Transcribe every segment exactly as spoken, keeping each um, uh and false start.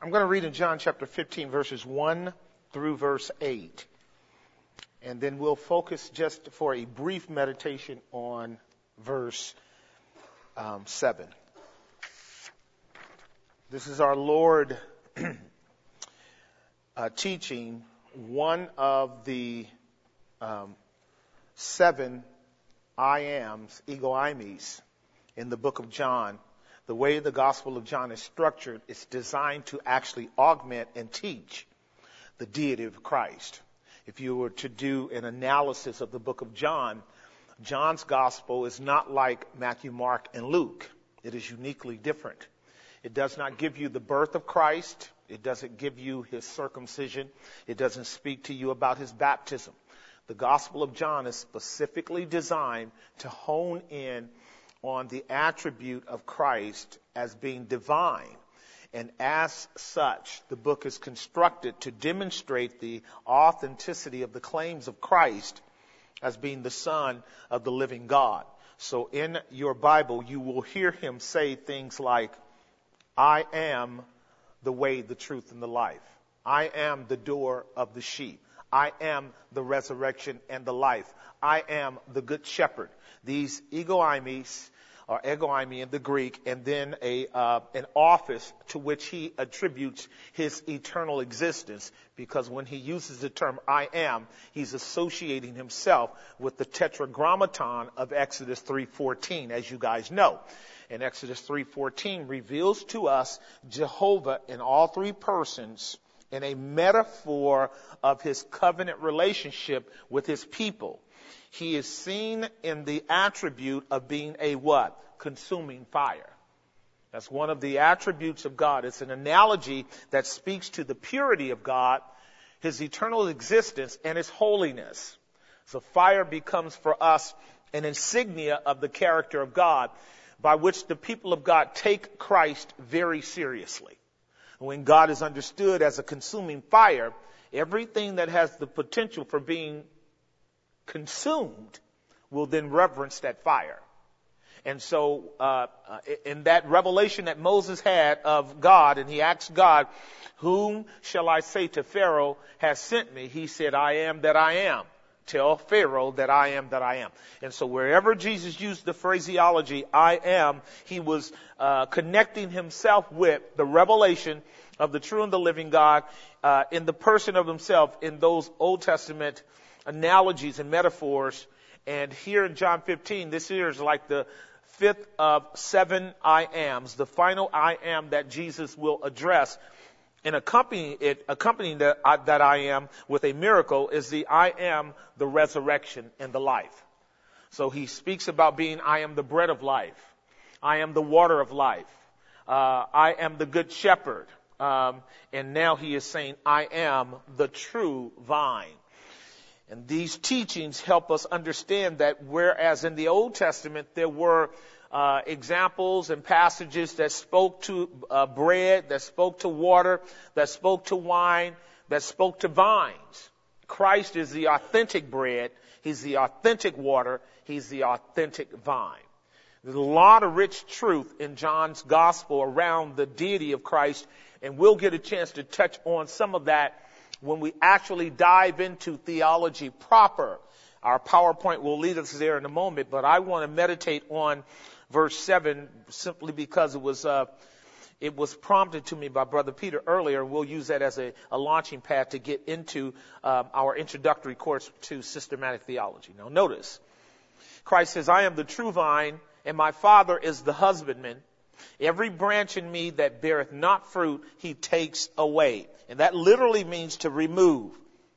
I'm going to read in John chapter fifteen, verses one through verse eight. And then we'll focus just for a brief meditation on verse um, seven. This is our Lord uh, teaching one of the um, seven I ams, ego imes, in the book of John. The way the Gospel of John is structured, it's designed to actually augment and teach the deity of Christ. If you were to do an analysis of the book of John, John's Gospel is not like Matthew, Mark, and Luke. It is uniquely different. It does not give you the birth of Christ. It doesn't give you his circumcision. It doesn't speak to you about his baptism. The Gospel of John is specifically designed to hone in on the attribute of Christ as being divine. And as such, the book is constructed to demonstrate the authenticity of the claims of Christ as being the Son of the living God. So in your Bible, you will hear him say things like, I am the way, the truth, and the life. I am the door of the sheep. I am the resurrection and the life. I am the good shepherd. These ego imes, or ego eimi in the Greek, and then a uh, an office to which he attributes his eternal existence, because when he uses the term I am, he's associating himself with the tetragrammaton of Exodus three fourteen, as you guys know. And Exodus three fourteen reveals to us Jehovah in all three persons in a metaphor of his covenant relationship with his people. He is seen in the attribute of being a what? Consuming fire. That's one of the attributes of God. It's an analogy that speaks to the purity of God, his eternal existence, and his holiness. So fire becomes for us an insignia of the character of God, by which the people of God take Christ very seriously. When God is understood as a consuming fire, everything that has the potential for being consumed will then reverence that fire. And so uh, in that revelation that Moses had of God, and he asked God, whom shall I say to Pharaoh has sent me? He said, I am that I am. Tell Pharaoh that I am that I am. And so wherever Jesus used the phraseology, I am, he was uh, connecting himself with the revelation of the true and the living God uh, in the person of himself in those Old Testament analogies and metaphors. And here in John fifteen, this here is like the fifth of seven I ams, the final I am that Jesus will address. And accompanying it, accompanying that I, that I am with a miracle is the I am the resurrection and the life. So he speaks about being I am the bread of life. I am the water of life. Uh, I am the good shepherd. Um, and now he is saying I am the true vine. And these teachings help us understand that whereas in the Old Testament there were Uh, examples and passages that spoke to uh, bread, that spoke to water, that spoke to wine, that spoke to vines. Christ is the authentic bread. He's the authentic water. He's the authentic vine. There's a lot of rich truth in John's gospel around the deity of Christ, and we'll get a chance to touch on some of that when we actually dive into theology proper. Our PowerPoint will lead us there in a moment, but I want to meditate on verse seven simply because it was uh, it was prompted to me by Brother Peter earlier. We'll use that as a, a launching pad to get into um, our introductory course to systematic theology. Now notice, Christ says, I am the true vine, and my Father is the husbandman. Every branch in me that beareth not fruit, he takes away. And that literally means to remove.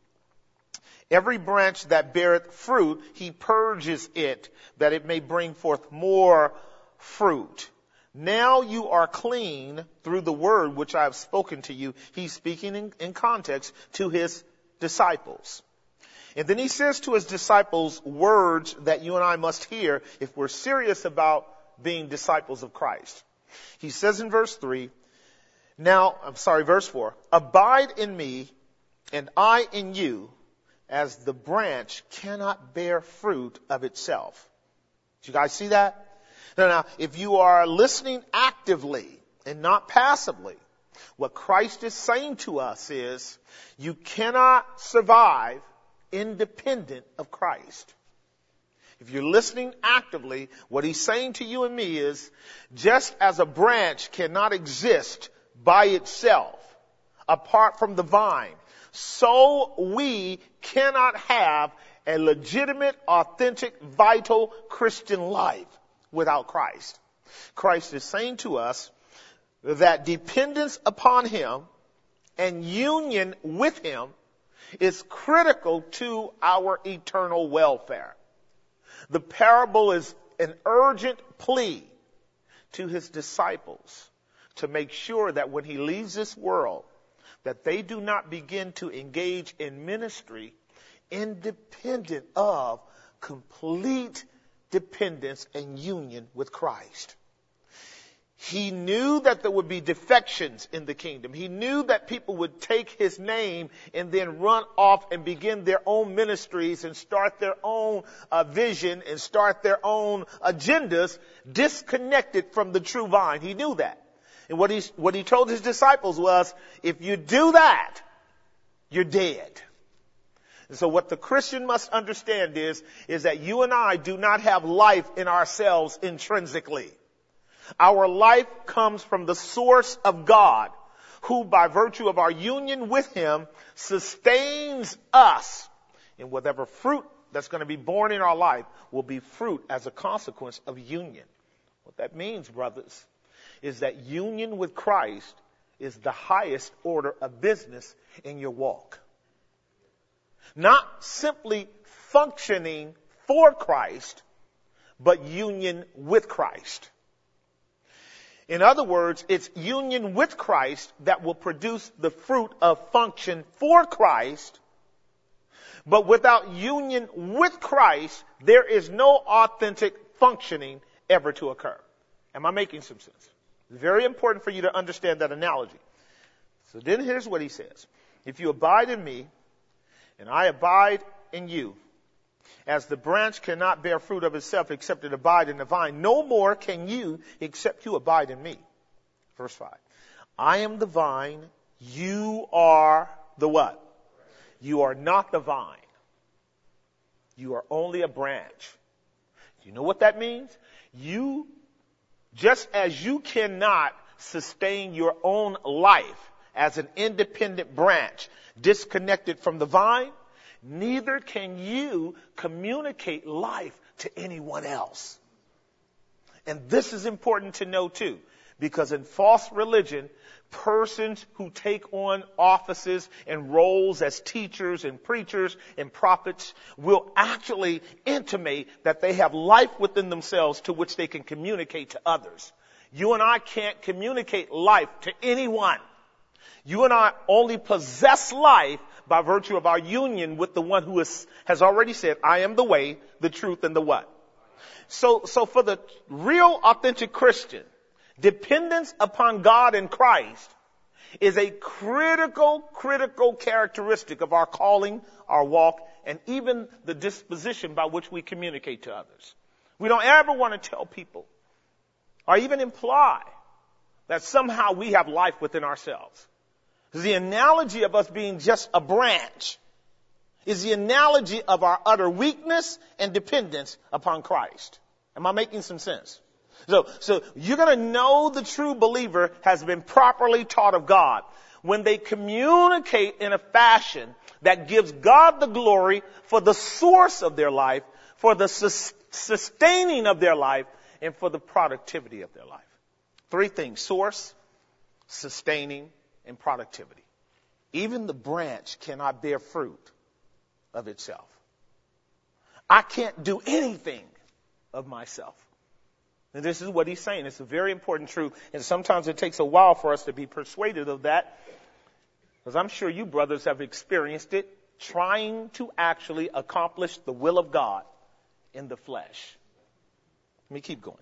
Every branch that beareth fruit, he purges it, that it may bring forth more fruit. Now you are clean through the word which I have spoken to you. He's speaking in, in context to his disciples. And then he says to his disciples words that you and I must hear if we're serious about being disciples of Christ. He says in verse three, now, I'm sorry, verse four, abide in me and I in you, as the branch cannot bear fruit of itself. Do you guys see that? Now, now, if you are listening actively and not passively, What Christ is saying to us is, you cannot survive independent of Christ. If you're listening actively, what he's saying to you and me is, just as a branch cannot exist by itself apart from the vine, so we cannot have a legitimate, authentic, vital Christian life without Christ. Christ is saying to us that dependence upon him and union with him is critical to our eternal welfare. The parable is an urgent plea to his disciples to make sure that when he leaves this world, that they do not begin to engage in ministry independent of complete dependence and union with Christ. He knew that there would be defections in the kingdom. He knew that people would take his name and then run off and begin their own ministries and start their own uh, vision and start their own agendas disconnected from the true vine. He knew that. And what he, what he told his disciples was, if you do that, you're dead. And so what the Christian must understand is, is that you and I do not have life in ourselves intrinsically. Our life comes from the source of God, who by virtue of our union with him sustains us. And whatever fruit that's going to be born in our life will be fruit as a consequence of union. What that means, brothers, is that union with Christ is the highest order of business in your walk. Not simply functioning for Christ, but union with Christ. In other words, it's union with Christ that will produce the fruit of function for Christ. But without union with Christ, there is no authentic functioning ever to occur. Am I making some sense? It's very important for you to understand that analogy. So then here's what he says. If you abide in me, and I abide in you, as the branch cannot bear fruit of itself except it abide in the vine, no more can you except you abide in me. Verse five. I am the vine, you are the what? You are not the vine. You are only a branch. You know what that means? You, just as you cannot sustain your own life as an independent branch disconnected from the vine, neither can you communicate life to anyone else. And this is important to know too, because in false religion, persons who take on offices and roles as teachers and preachers and prophets will actually intimate that they have life within themselves to which they can communicate to others. You and I can't communicate life to anyone. You and I only possess life by virtue of our union with the one who is, has already said, I am the way, the truth, and the what? So, so for the real authentic Christian, dependence upon God and Christ is a critical, critical characteristic of our calling, our walk, and even the disposition by which we communicate to others. We don't ever want to tell people or even imply that somehow we have life within ourselves. The analogy of us being just a branch is the analogy of our utter weakness and dependence upon Christ. Am I making some sense? So, so you're going to know the true believer has been properly taught of God when they communicate in a fashion that gives God the glory for the source of their life, for the sus- sustaining of their life, and for the productivity of their life. Three things: source, sustaining, and productivity. Even the branch cannot bear fruit of itself. I can't do anything of myself. And this is what he's saying. It's a very important truth. And sometimes it takes a while for us to be persuaded of that, because I'm sure you brothers have experienced it, trying to actually accomplish the will of God in the flesh. Let me keep going.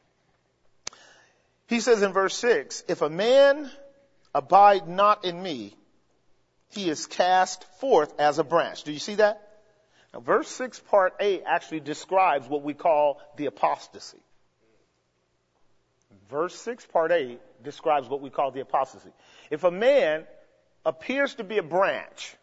He says in verse six, if a man abide not in me, he is cast forth as a branch. Do you see that? Now, verse six, part A actually describes what we call the apostasy. Verse six, part A describes what we call the apostasy. If a man appears to be a branch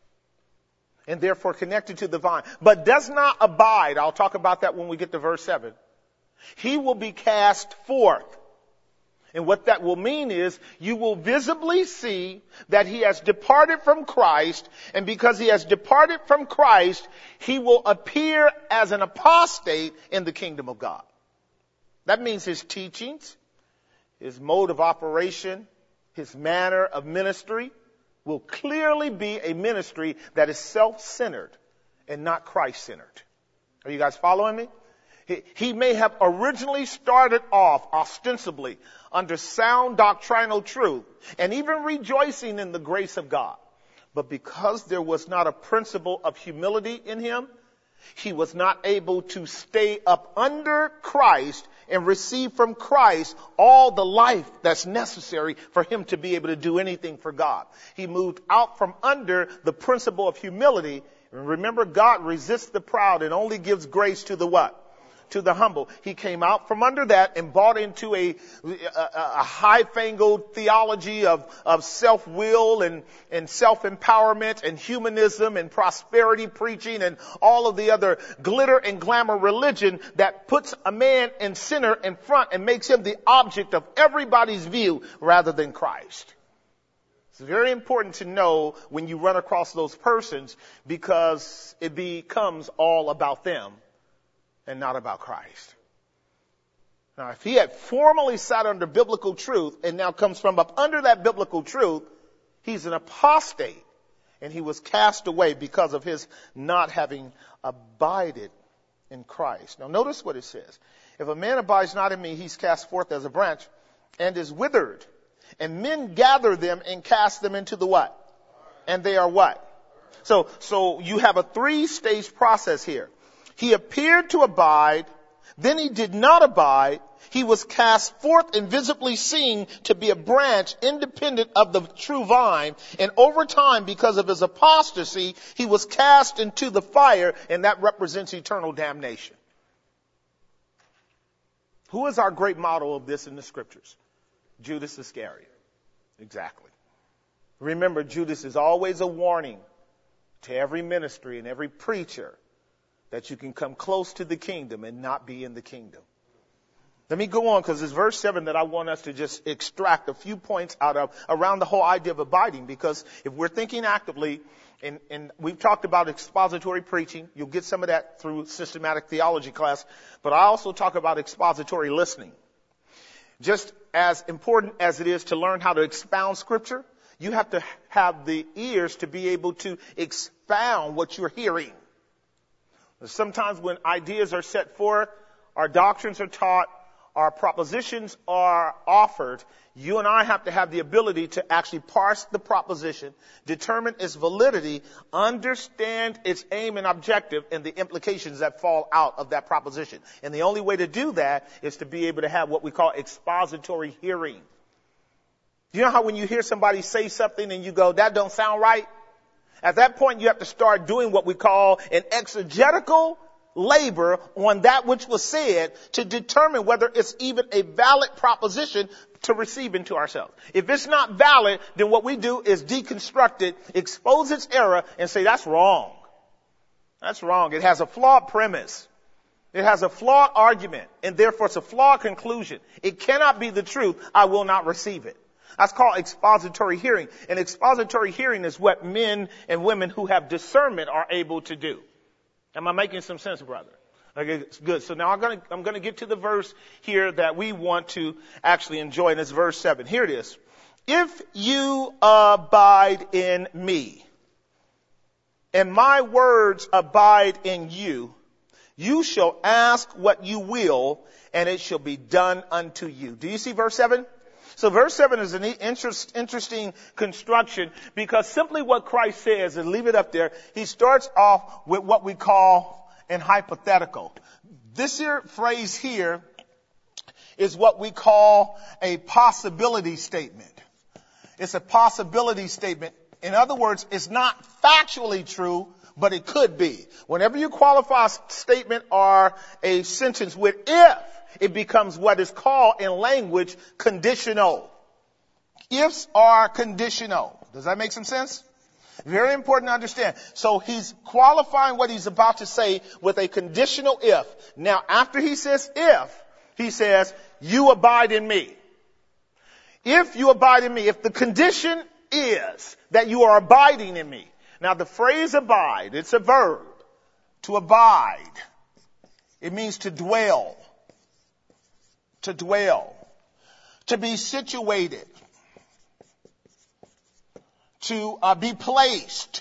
and therefore connected to the vine, but does not abide, I'll talk about that when we get to verse seven, he will be cast forth. And what that will mean is you will visibly see that he has departed from Christ, and because he has departed from Christ, he will appear as an apostate in the kingdom of God. That means his teachings, his mode of operation, his manner of ministry will clearly be a ministry that is self-centered and not Christ-centered. Are you guys following me? He, he may have originally started off ostensibly under sound doctrinal truth and even rejoicing in the grace of God. But because there was not a principle of humility in him, he was not able to stay up under Christ and receive from Christ all the life that's necessary for him to be able to do anything for God. He moved out from under the principle of humility. Remember, God resists the proud and only gives grace to the what? To the humble. He came out from under that and bought into a, a, a high-fangled theology of, of self-will and, and self-empowerment and humanism and prosperity preaching and all of the other glitter and glamour religion that puts a man in center in front and makes him the object of everybody's view rather than Christ. It's very important to know when you run across those persons because it becomes all about them and not about Christ. Now, if he had formerly sat under biblical truth and now comes from up under that biblical truth, he's an apostate, and he was cast away because of his not having abided in Christ. Now, notice what it says. If a man abides not in me, he's cast forth as a branch and is withered, and men gather them and cast them into the what? And they are what? So, so you have a three-stage process here. He appeared to abide, then he did not abide. He was cast forth and visibly seen to be a branch independent of the true vine. And over time, because of his apostasy, he was cast into the fire, and that represents eternal damnation. Who is our great model of this in the scriptures? Judas Iscariot. Exactly. Remember, Judas is always a warning to every ministry and every preacher that you can come close to the kingdom and not be in the kingdom. Let me go on, because it's verse seven that I want us to just extract a few points out of around the whole idea of abiding. Because if we're thinking actively, and, and we've talked about expository preaching, you'll get some of that through systematic theology class, but I also talk about expository listening. Just as important as it is to learn how to expound scripture, you have to have the ears to be able to expound what you're hearing. Sometimes when ideas are set forth, our doctrines are taught, our propositions are offered, you and I have to have the ability to actually parse the proposition, determine its validity, understand its aim and objective, and the implications that fall out of that proposition. And the only way to do that is to be able to have what we call expository hearing. You know how when you hear somebody say something and you go, that don't sound right? At that point, you have to start doing what we call an exegetical labor on that which was said to determine whether it's even a valid proposition to receive into ourselves. If it's not valid, then what we do is deconstruct it, expose its error, and say, that's wrong. That's wrong. It has a flawed premise. It has a flawed argument, and therefore it's a flawed conclusion. It cannot be the truth. I will not receive it. That's called expository hearing. And expository hearing is what men and women who have discernment are able to do. Am I making some sense, brother? Okay, good. So now I'm going to, I'm going to get to the verse here that we want to actually enjoy, and it's verse seven. Here it is. If you abide in me, and my words abide in you, you shall ask what you will, and it shall be done unto you. Do you see verse seven? So verse seven is an interest, interesting construction because simply what Christ says, and leave it up there, he starts off with what we call an hypothetical. This here phrase here is what we call a possibility statement. It's a possibility statement. In other words, it's not factually true, but it could be. Whenever you qualify a statement or a sentence with if, it becomes what is called in language conditional. Ifs are conditional. Does that make some sense? Very important to understand. So he's qualifying what he's about to say with a conditional if. Now, after he says if, he says, you abide in me. If you abide in me, if the condition is that you are abiding in me. Now, the phrase abide, it's a verb. To abide. It means to dwell. To dwell. To be situated. To uh, be placed.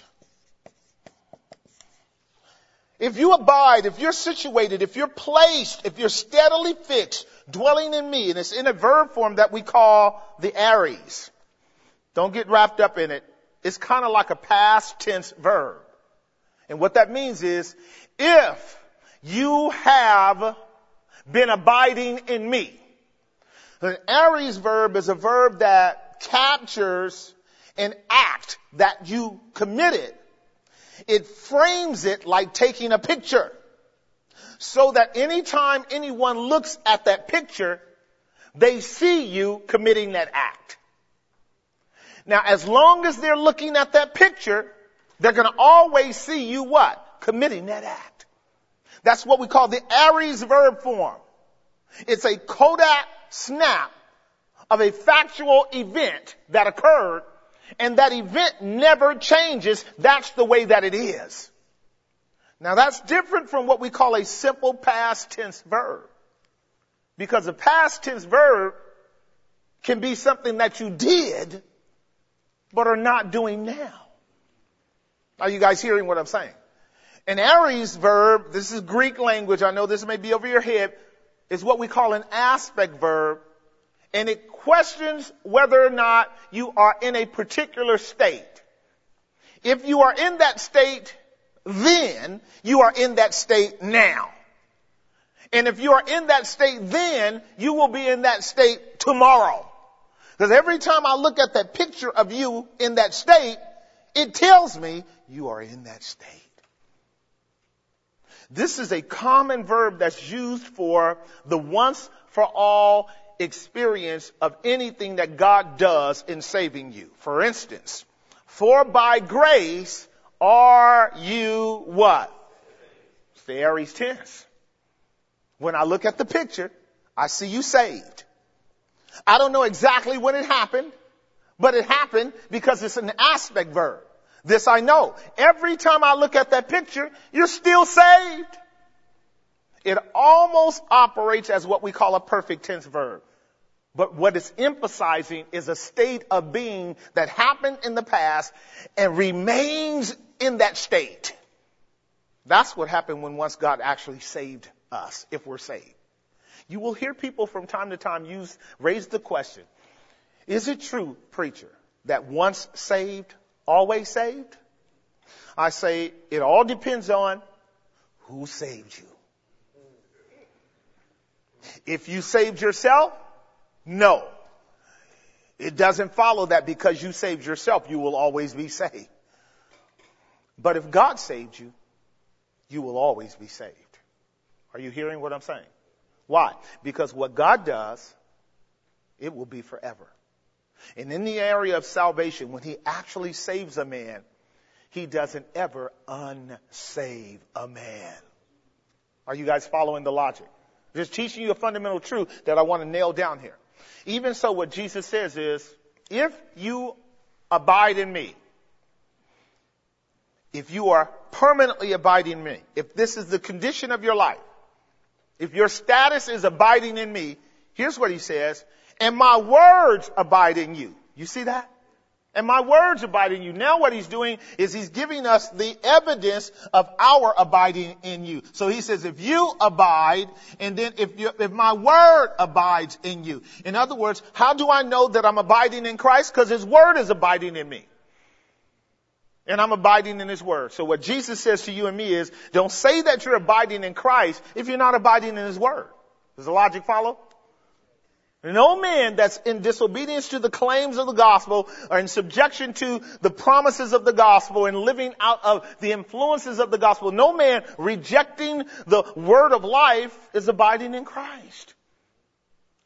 If you abide, if you're situated, if you're placed, if you're steadily fixed, dwelling in me, and it's in a verb form that we call the aries. Don't get wrapped up in it. It's kind of like a past tense verb. And what that means is, if you have been abiding in me. An aries verb is a verb that captures an act that you committed. It frames it like taking a picture. So that anytime anyone looks at that picture, they see you committing that act. Now, as long as they're looking at that picture, they're going to always see you what? Committing that act. That's what we call the aries verb form. It's a Kodak snap of a factual event that occurred, and that event never changes. That's the way that it is. Now, that's different from what we call a simple past tense verb. Because a past tense verb can be something that you did, but are not doing now. Are you guys hearing what I'm saying? An aries verb, this is Greek language, I know this may be over your head, is what we call an aspect verb, and it questions whether or not you are in a particular state. If you are in that state, then you are in that state now. And if you are in that state then, you will be in that state tomorrow. Because every time I look at that picture of you in that state, it tells me you are in that state. This is a common verb that's used for the once for all experience of anything that God does in saving you. For instance, for by grace are you what? It's the aries tense. When I look at the picture, I see you saved. I don't know exactly when it happened, but it happened because it's an aspect verb. This I know. Every time I look at that picture, you're still saved. It almost operates as what we call a perfect tense verb. But what it's emphasizing is a state of being that happened in the past and remains in that state. That's what happened when once God actually saved us, if we're saved. You will hear people from time to time use, raise the question, is it true, preacher, that once saved, always saved? I say it all depends on who saved you. If you saved yourself, no. It doesn't follow that because you saved yourself, you will always be saved. But if God saved you, you will always be saved. Are you hearing what I'm saying? Why? Because what God does, it will be forever. And in the area of salvation, when he actually saves a man, he doesn't ever unsave a man. Are you guys following the logic? Just teaching you a fundamental truth that I want to nail down here. Even so, what Jesus says is, if you abide in me, if you are permanently abiding in me, if this is the condition of your life, if your status is abiding in me, here's what he says, and my words abide in you. You see that? And my words abide in you. Now what he's doing is he's giving us the evidence of our abiding in you. So he says, if you abide, and then if you, if my word abides in you. In other words, how do I know that I'm abiding in Christ? Because his word is abiding in me. And I'm abiding in his word. So what Jesus says to you and me is, don't say that you're abiding in Christ if you're not abiding in his word. Does the logic follow? No man that's in disobedience to the claims of the gospel or in subjection to the promises of the gospel and living out of the influences of the gospel, no man rejecting the word of life is abiding in Christ.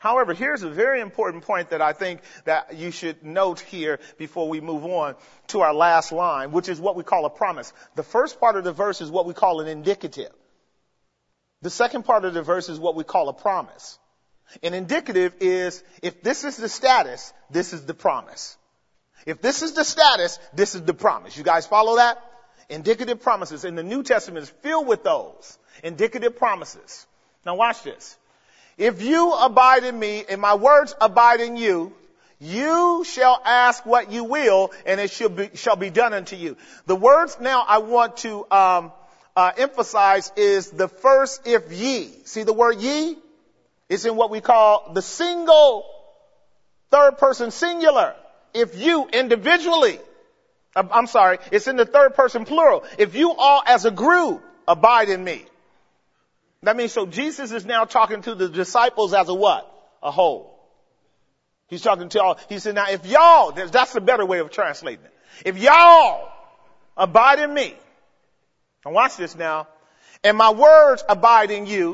However, here's a very important point that I think that you should note here before we move on to our last line, which is what we call a promise. The first part of the verse is what we call an indicative. The second part of the verse is what we call a promise. An indicative is, if this is the status, this is the promise. If this is the status, this is the promise. You guys follow that? Indicative promises. And the New Testament is filled with those indicative promises. Now watch this. If you abide in me and my words abide in you, you shall ask what you will, and it shall be, shall be done unto you. The words now I want to um, uh, emphasize is the first if ye. See the word ye? It's in what we call the single third person singular. If you individually, I'm sorry, it's in the third person plural. If you all as a group abide in me. That means so Jesus is now talking to the disciples as a what? A whole. He's talking to all. He said, now if y'all, that's a better way of translating it. If y'all abide in me, and watch this now, and my words abide in you,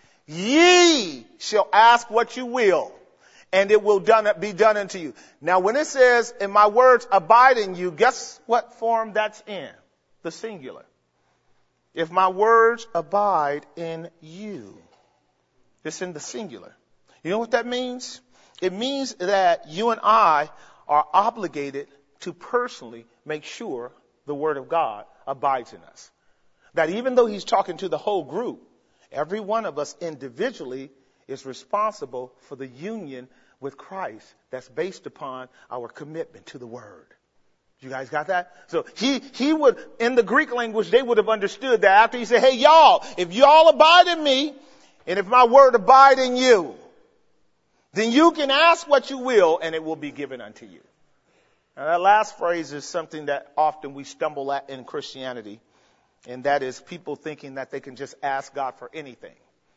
ye shall ask what you will, and it will done, be done unto you. Now when it says, and my words abide in you, guess what form that's in? The singular. If my words abide in you. It's in the singular. You know what that means? It means that you and I are obligated to personally make sure the word of God abides in us. That even though he's talking to the whole group, every one of us individually is responsible for the union with Christ that's based upon our commitment to the word. You guys got that? So he, he would, in the Greek language, they would have understood that after he said, hey, y'all, if y'all abide in me, and if my word abide in you, then you can ask what you will, and it will be given unto you. Now that last phrase is something that often we stumble at in Christianity, and that is people thinking that they can just ask God for anything.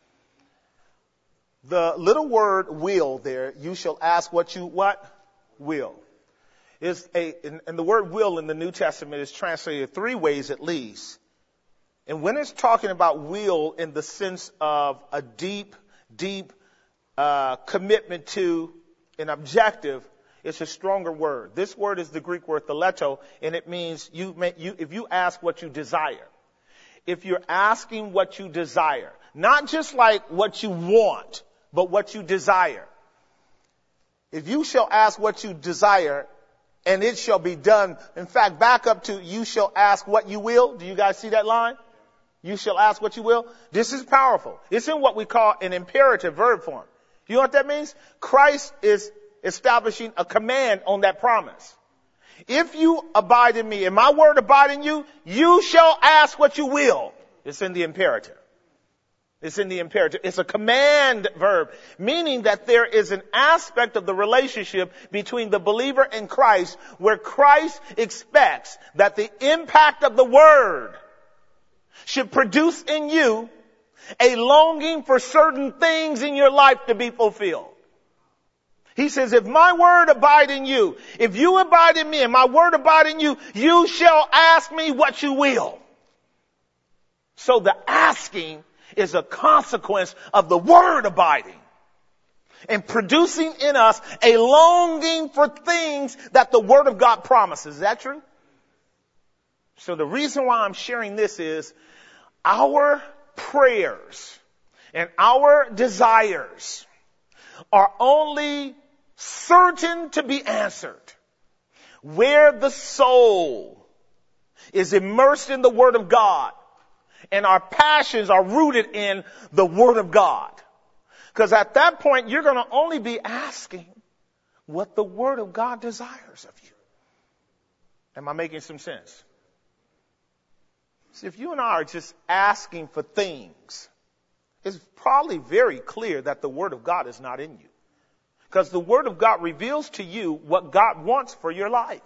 The little word will there, you shall ask what you, what? Will. Is a, and, and the word will in the New Testament is translated three ways at least. And when it's talking about will in the sense of a deep, deep uh, commitment to an objective, it's a stronger word. This word is the Greek word theleto, and it means you, may, you if you ask what you desire. If you're asking what you desire, not just like what you want, but what you desire. If you shall ask what you desire, and it shall be done. In fact, back up to you shall ask what you will. Do you guys see that line? You shall ask what you will. This is powerful. It's in what we call an imperative verb form. You know what that means? Christ is establishing a command on that promise. If you abide in me and my word abide in you, you shall ask what you will. It's in the imperative. It's in the imperative. It's a command verb, meaning that there is an aspect of the relationship between the believer and Christ where Christ expects that the impact of the word should produce in you a longing for certain things in your life to be fulfilled. He says, if my word abide in you, if you abide in me and my word abide in you, you shall ask me what you will. So the asking is a consequence of the word abiding and producing in us a longing for things that the word of God promises. Is that true? So the reason why I'm sharing this is our prayers and our desires are only certain to be answered where the soul is immersed in the word of God and our passions are rooted in the word of God. Because at that point, you're going to only be asking what the word of God desires of you. Am I making some sense? See, if you and I are just asking for things, it's probably very clear that the word of God is not in you. Because the word of God reveals to you what God wants for your life.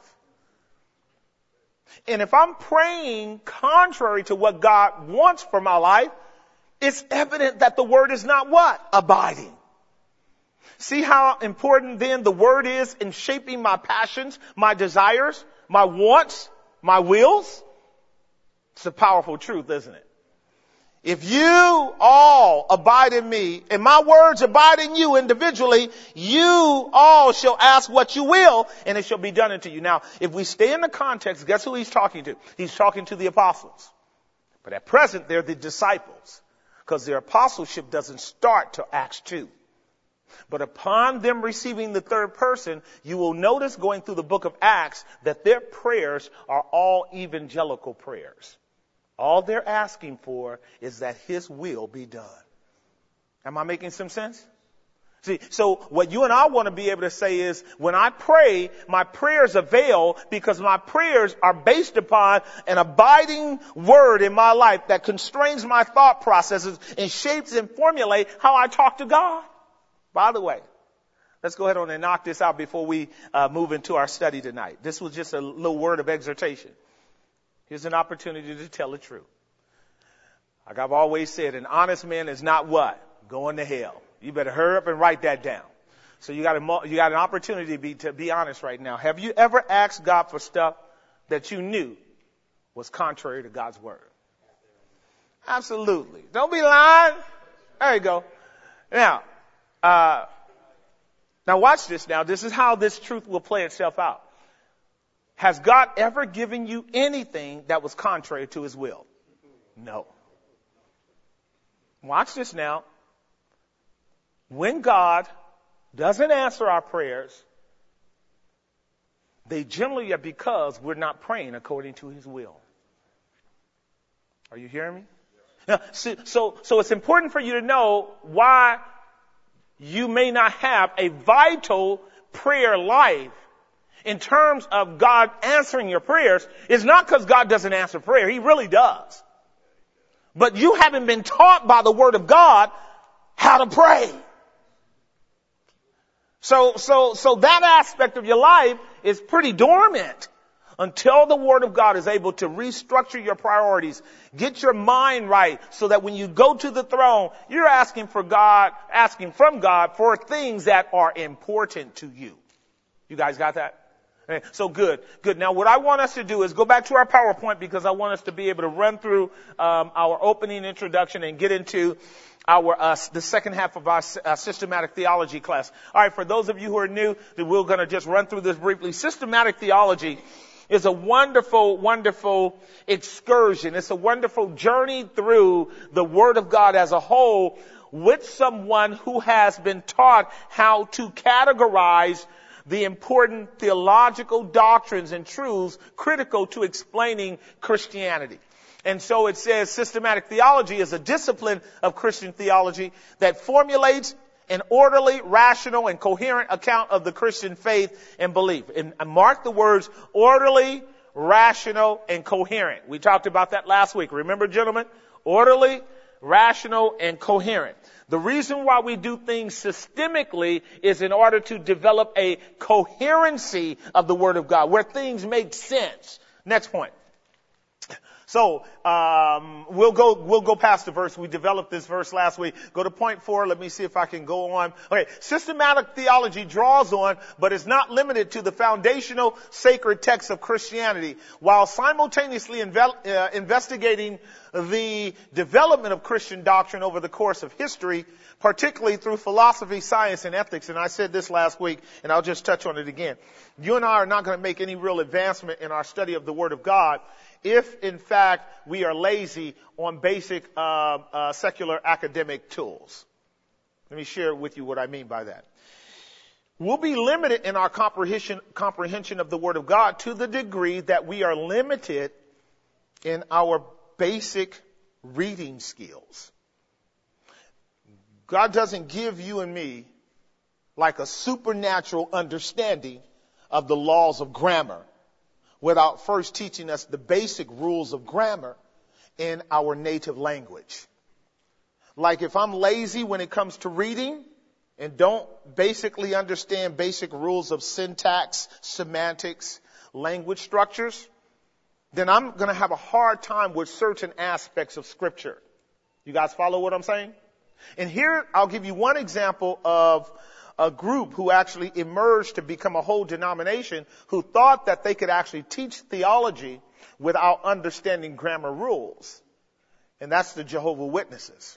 And if I'm praying contrary to what God wants for my life, it's evident that the word is not what? Abiding. See how important then the word is in shaping my passions, my desires, my wants, my wills? It's a powerful truth, isn't it? If you all abide in me and my words abide in you individually, you all shall ask what you will and it shall be done unto you. Now, if we stay in the context, guess who he's talking to? He's talking to the apostles. But at present, they're the disciples because their apostleship doesn't start till Acts two. But upon them receiving the third person, you will notice going through the book of Acts that their prayers are all evangelical prayers. All they're asking for is that his will be done. Am I making some sense? See, so what you and I want to be able to say is when I pray, my prayers avail because my prayers are based upon an abiding word in my life that constrains my thought processes and shapes and formulate how I talk to God. By the way, let's go ahead on and knock this out before we uh, move into our study tonight. This was just a little word of exhortation. Here's an opportunity to tell the truth. Like I've always said, an honest man is not what? Going to hell. You better hurry up and write that down. So you got a, you got an opportunity to be, to be honest right now. Have you ever asked God for stuff that you knew was contrary to God's word? Absolutely. Don't be lying. There you go. Now, uh, now watch this now. This is how this truth will play itself out. Has God ever given you anything that was contrary to his will? No. Watch this now. When God doesn't answer our prayers, they generally are because we're not praying according to his will. Are you hearing me? Now, so, so, so it's important for you to know why you may not have a vital prayer life in terms of God answering your prayers. Is not because God doesn't answer prayer. He really does. But you haven't been taught by the word of God how to pray. So, so, so that aspect of your life is pretty dormant until the word of God is able to restructure your priorities, get your mind right so that when you go to the throne, you're asking for God, asking from God for things that are important to you. You guys got that? So good, good. Now what I want us to do is go back to our PowerPoint because I want us to be able to run through um, our opening introduction and get into our uh, the second half of our uh, systematic theology class. All right, for those of you who are new, we're going to just run through this briefly. Systematic theology is a wonderful, wonderful excursion. It's a wonderful journey through the Word of God as a whole with someone who has been taught how to categorize the important theological doctrines and truths critical to explaining Christianity. And so it says systematic theology is a discipline of Christian theology that formulates an orderly, rational, and coherent account of the Christian faith and belief. And mark the words orderly, rational, and coherent. We talked about that last week. Remember, gentlemen? Orderly, rational, and coherent. The reason why we do things systemically is in order to develop a coherency of the Word of God, where things make sense. Next point. So um, we'll go we'll go past the verse. We developed this verse last week. Go to point four. Let me see if I can go on. Okay, systematic theology draws on, but is not limited to the foundational sacred texts of Christianity, while simultaneously inve- uh, investigating the development of Christian doctrine over the course of history, particularly through philosophy, science, and ethics. And I said this last week, and I'll just touch on it again. You and I are not going to make any real advancement in our study of the Word of God if, in fact, we are lazy on basic uh, uh, secular academic tools. Let me share with you what I mean by that. We'll be limited in our comprehension, comprehension of the Word of God to the degree that we are limited in our basic reading skills. God doesn't give you and me like a supernatural understanding of the laws of grammar without first teaching us the basic rules of grammar in our native language. Like if I'm lazy when it comes to reading and don't basically understand basic rules of syntax, semantics, language structures, then I'm going to have a hard time with certain aspects of Scripture. You guys follow what I'm saying? And here I'll give you one example of a group who actually emerged to become a whole denomination who thought that they could actually teach theology without understanding grammar rules. and that's the Jehovah's Witnesses.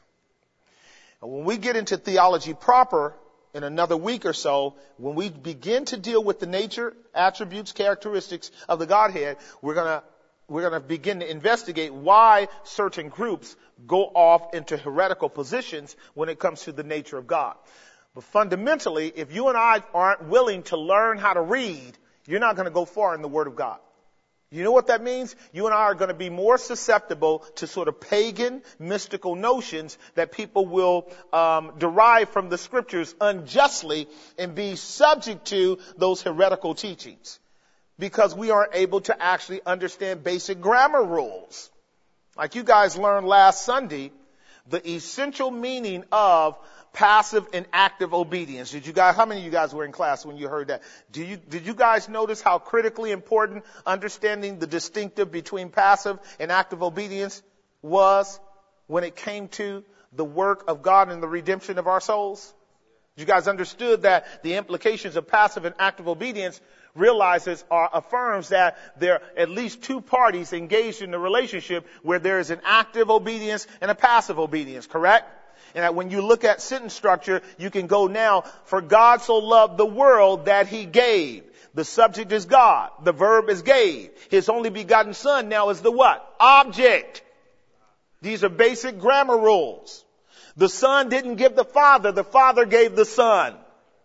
And when we get into theology proper in another week or so, when we begin to deal with the nature, attributes, characteristics of the Godhead, we're going to we're going to begin to investigate why certain groups go off into heretical positions when it comes to the nature of God. But fundamentally, if you and I aren't willing to learn how to read, you're not going to go far in the Word of God. You know what that means? You and I are going to be more susceptible to sort of pagan, mystical notions that people will um, derive from the Scriptures unjustly and be subject to those heretical teachings, because we aren't able to actually understand basic grammar rules. Like you guys learned last Sunday, the essential meaning of passive and active obedience. Did you guys, how many of you guys were in class when you heard that? Do you, did you guys notice how critically important understanding the distinctive between passive and active obedience was when it came to the work of God and the redemption of our souls? You guys understood that the implications of passive and active obedience realizes or affirms that there are at least two parties engaged in the relationship where there is an active obedience and a passive obedience, correct? And that when you look at sentence structure, you can go now, for God so loved the world that he gave. The subject is God. The verb is gave. His only begotten son now is the what? Object. These are basic grammar rules. The son didn't give the father. The father gave the son.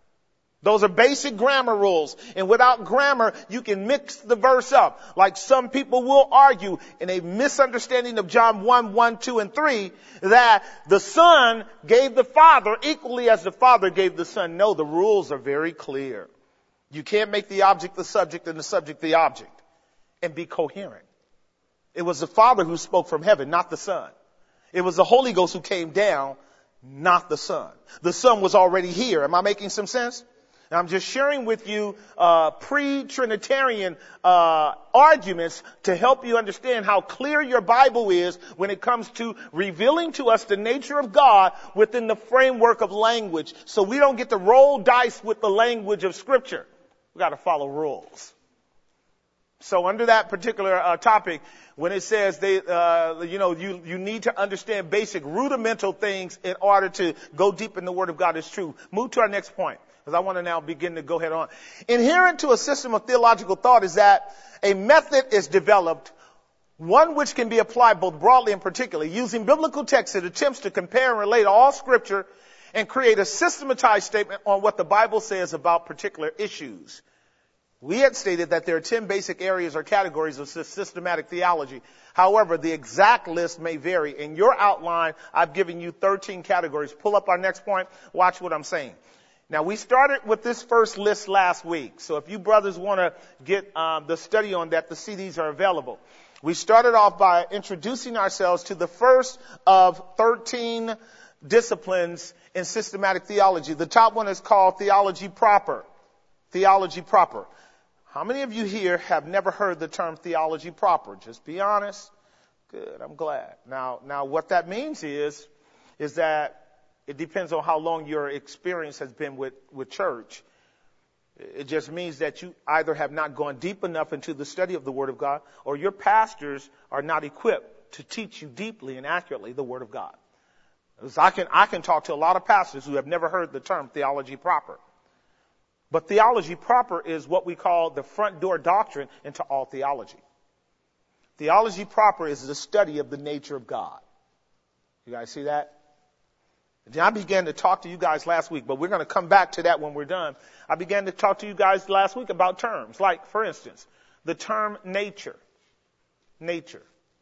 Those are basic grammar rules. And without grammar, you can mix the verse up. Like some people will argue in a misunderstanding of John one, one, two, and three, that the son gave the father equally as the father gave the son. No, the rules are very clear. You can't make the object the subject and the subject the object and be coherent. It was the Father who spoke from heaven, not the Son. It was the Holy Ghost who came down, not the Son. The Son was already here. Am I making some sense? And I'm just sharing with you uh, pre-Trinitarian uh, arguments to help you understand how clear your Bible is when it comes to revealing to us the nature of God within the framework of language. So we don't get to roll dice with the language of Scripture. We've got to follow rules. So under that particular uh, topic, when it says they, uh, you know, you, you need to understand basic rudimental things in order to go deep in the Word of God, is true. Move to our next point, because I want to now begin to go head on. Inherent to a system of theological thought is that a method is developed, one which can be applied both broadly and particularly, using biblical texts that attempts to compare and relate all Scripture and create a systematized statement on what the Bible says about particular issues. We had stated that there are ten basic areas or categories of systematic theology. However, the exact list may vary. In your outline, I've given you thirteen categories. Pull up our next point. Watch what I'm saying. Now, we started with this first list last week. So if you brothers want to get um, the study on that, the C Ds are available. We started off by introducing ourselves to the first of thirteen disciplines in systematic theology. The top one is called theology proper. Theology proper. How many of you here have never heard the term theology proper? Just be honest. Good, I'm glad. Now, now what that means is, is that it depends on how long your experience has been with, with church. It just means that you either have not gone deep enough into the study of the Word of God, or your pastors are not equipped to teach you deeply and accurately the Word of God. Because I can, I can talk to a lot of pastors who have never heard the term theology proper. But theology proper is what we call the front door doctrine into all theology. Theology proper is the study of the nature of God. You guys see that? And I began to talk to you guys last week, but we're going to come back to that when we're done. I began to talk to you guys last week about terms. Like, for instance, the term nature. Nature.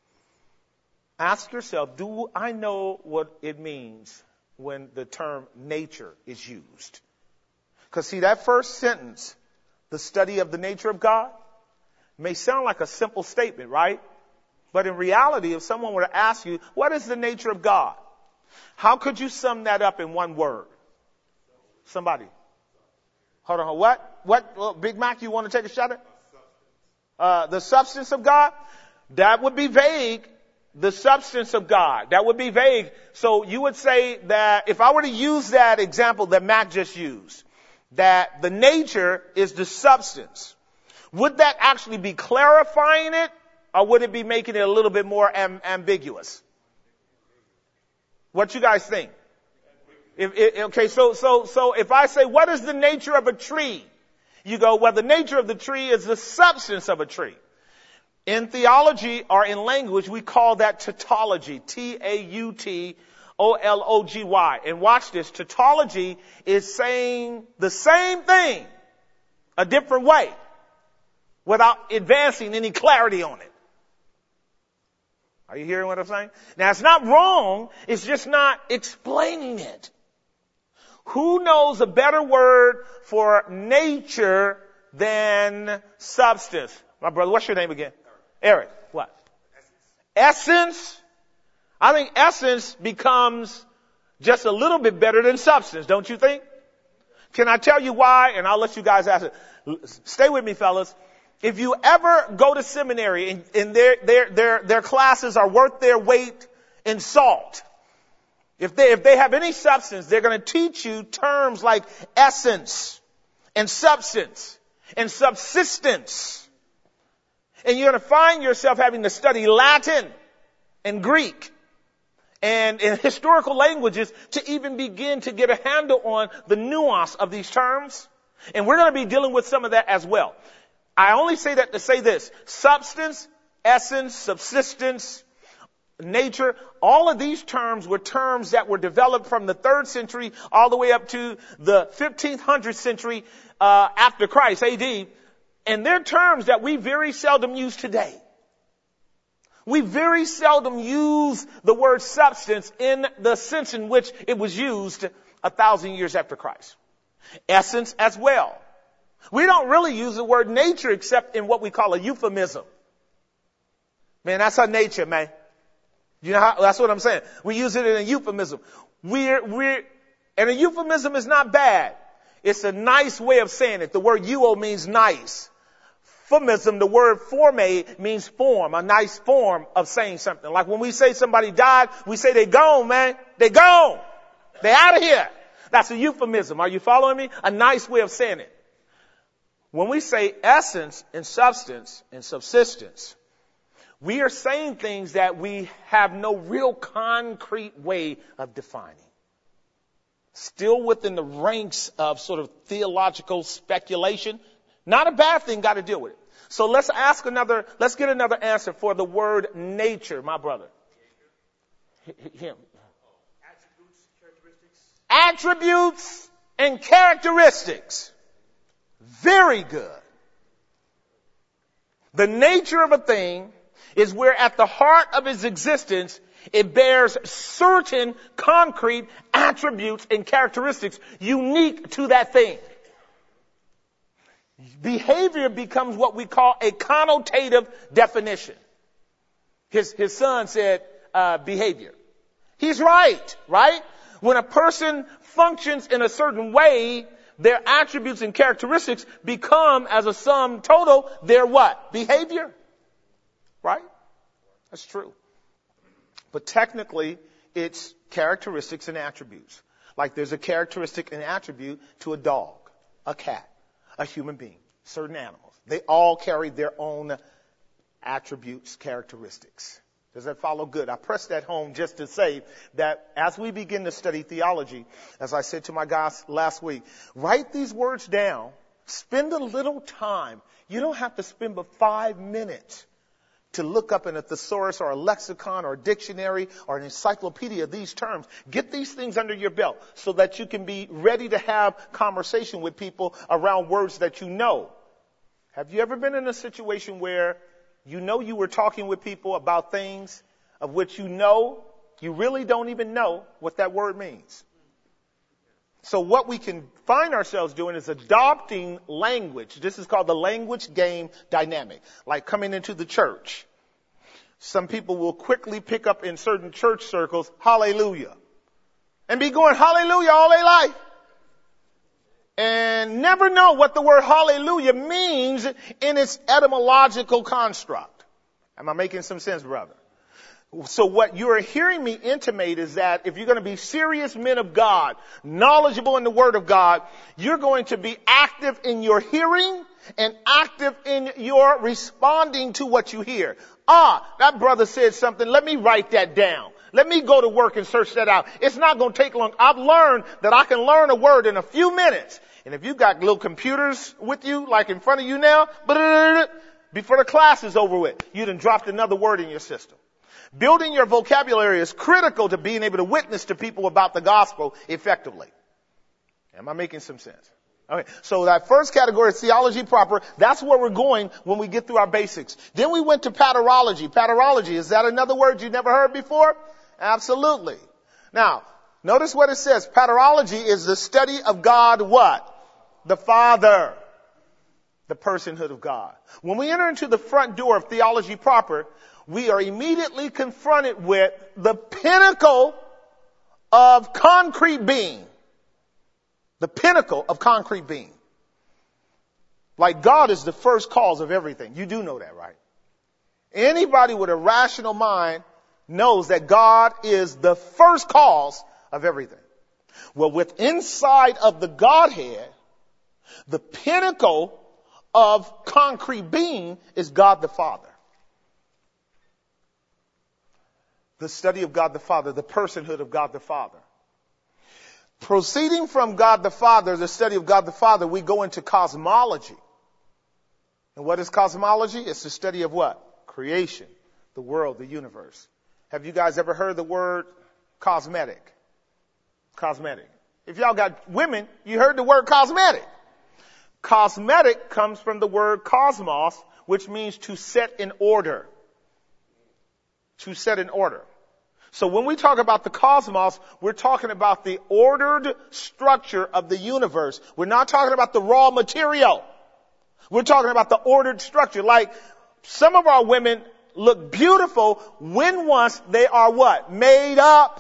Ask yourself, do I know what it means when the term nature is used? Because see, that first sentence, the study of the nature of God, may sound like a simple statement, right? But in reality, if someone were to ask you, what is the nature of God? How could you sum that up in one word? Somebody. Hold on. What? What? Well, Big Mac, you want to take a shot at? Uh, the substance of God? That would be vague. The substance of God. That would be vague. So you would say that if I were to use that example that Mac just used, that the nature is the substance, would that actually be clarifying it, or would it be making it a little bit more am- ambiguous? What you guys think? If, if, okay, so, so, so if I say, what is the nature of a tree? You go, well, the nature of the tree is the substance of a tree. In theology or in language, we call that tautology. T A U T O L O G Y. And watch this. Tautology is saying the same thing a different way without advancing any clarity on it. Are you hearing what I'm saying? Now, it's not wrong. It's just not explaining it. Who knows a better word for nature than substance? My brother, what's your name again? Eric. What? Essence. Essence? I think essence becomes just a little bit better than substance, don't you think? Can I tell you why? And I'll let you guys answer. Stay with me, fellas. If you ever go to seminary and, and their, their, their, their classes are worth their weight in salt, if they, if they have any substance, they're going to teach you terms like essence and substance and subsistence. And you're going to find yourself having to study Latin and Greek and in historical languages to even begin to get a handle on the nuance of these terms. And we're going to be dealing with some of that as well. I only say that to say this. Substance, essence, subsistence, nature, all of these terms were terms that were developed from the third century all the way up to the fifteenth hundredth century uh, after Christ, A D. And they're terms that we very seldom use today. We very seldom use the word substance in the sense in which it was used a thousand years after Christ. Essence as well. We don't really use the word nature except in what we call a euphemism. Man, that's our nature, man. You know how, that's what I'm saying. We use it in a euphemism. We're, we're, and a euphemism is not bad. It's a nice way of saying it. The word euo means nice. Euphemism, the word forme means form, a nice form of saying something. Like when we say somebody died, we say they gone, man. They gone. They out of here. That's a euphemism. Are you following me? A nice way of saying it. When we say essence and substance and subsistence, we are saying things that we have no real concrete way of defining. Still within the ranks of sort of theological speculation. Not a bad thing, got to deal with it. So let's ask another, let's get another answer for the word nature, my brother. Him. Attributes, characteristics. Attributes and characteristics. Very good. The nature of a thing is where at the heart of its existence, it bears certain concrete attributes and characteristics unique to that thing. Behavior becomes what we call a connotative definition. His, his son said, uh, behavior. He's right, right? When a person functions in a certain way, their attributes and characteristics become, as a sum total, their what? Behavior. Right? That's true. But technically, it's characteristics and attributes. Like there's a characteristic and attribute to a dog, a cat, a human being, certain animals. They all carry their own attributes, characteristics. Does that follow good? I press that home just to say that as we begin to study theology, as I said to my guys last week, write these words down. Spend a little time. You don't have to spend but five minutes to look up in a thesaurus or a lexicon or a dictionary or an encyclopedia these terms. Get these things under your belt so that you can be ready to have conversation with people around words that you know. Have you ever been in a situation where you know you were talking with people about things of which you know you really don't even know what that word means? So what we can find ourselves doing is adopting language. This is called the language game dynamic. Like coming into the church. Some people will quickly pick up in certain church circles, hallelujah. And be going hallelujah all their life. And never know what the word hallelujah means in its etymological construct. Am I making some sense, brother? So what you're hearing me intimate is that if you're going to be serious men of God, knowledgeable in the Word of God, you're going to be active in your hearing and active in your responding to what you hear. Ah, that brother said something. Let me write that down. Let me go to work and search that out. It's not going to take long. I've learned that I can learn a word in a few minutes. And if you've got little computers with you, like in front of you now, before the class is over with, you done dropped another word in your system. Building your vocabulary is critical to being able to witness to people about the gospel effectively. Am I making some sense? Okay, so that first category is theology proper. That's where we're going when we get through our basics. Then we went to paterology. Paterology, is that another word you never heard before? Absolutely. Now, notice what it says. Paterology is the study of God what? The Father. The personhood of God. When we enter into the front door of theology proper, we are immediately confronted with the pinnacle of concrete being. The pinnacle of concrete being. Like God is the first cause of everything. You do know that, right? Anybody with a rational mind knows that God is the first cause of everything. Well, with inside of the Godhead, the pinnacle of concrete being is God the Father. The study of God the Father, the personhood of God the Father. Proceeding from God the Father, the study of God the Father, we go into cosmology. And what is cosmology? It's the study of what? Creation, the world, the universe. Have you guys ever heard the word cosmetic? Cosmetic. If y'all got women, you heard the word cosmetic. Cosmetic comes from the word cosmos, which means to set in order. To set in order. So when we talk about the cosmos, we're talking about the ordered structure of the universe. We're not talking about the raw material. We're talking about the ordered structure. Like some of our women look beautiful when once they are what? Made up.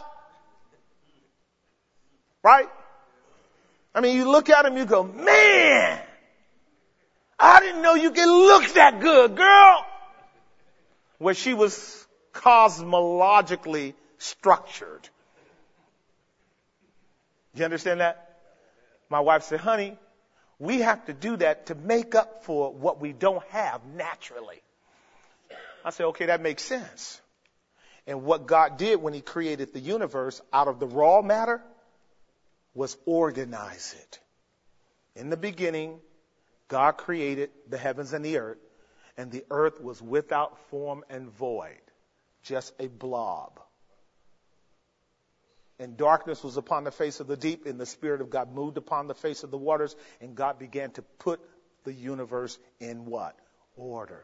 Right? I mean, you look at them, you go, man, I didn't know you could look that good, girl. Where she was cosmologically structured. You understand that? My wife said, honey, we have to do that to make up for what we don't have naturally. I said, okay, that makes sense. And what God did when he created the universe out of the raw matter was organize it. In the beginning, God created the heavens and the earth, and the earth was without form and void, just a blob. And darkness was upon the face of the deep, and the Spirit of God moved upon the face of the waters, and God began to put the universe in what? Order.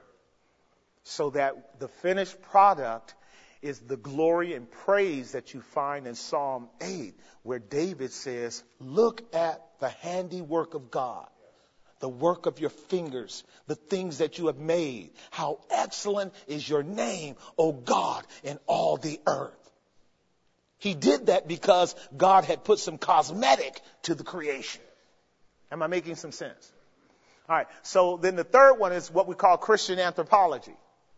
So that the finished product is the glory and praise that you find in Psalm eight, where David says, look at the handiwork of God, the work of your fingers, the things that you have made. How excellent is your name, O God, in all the earth. He did that because God had put some cosmetic to the creation. Am I making some sense? All right. So then the third one is what we call Christian anthropology.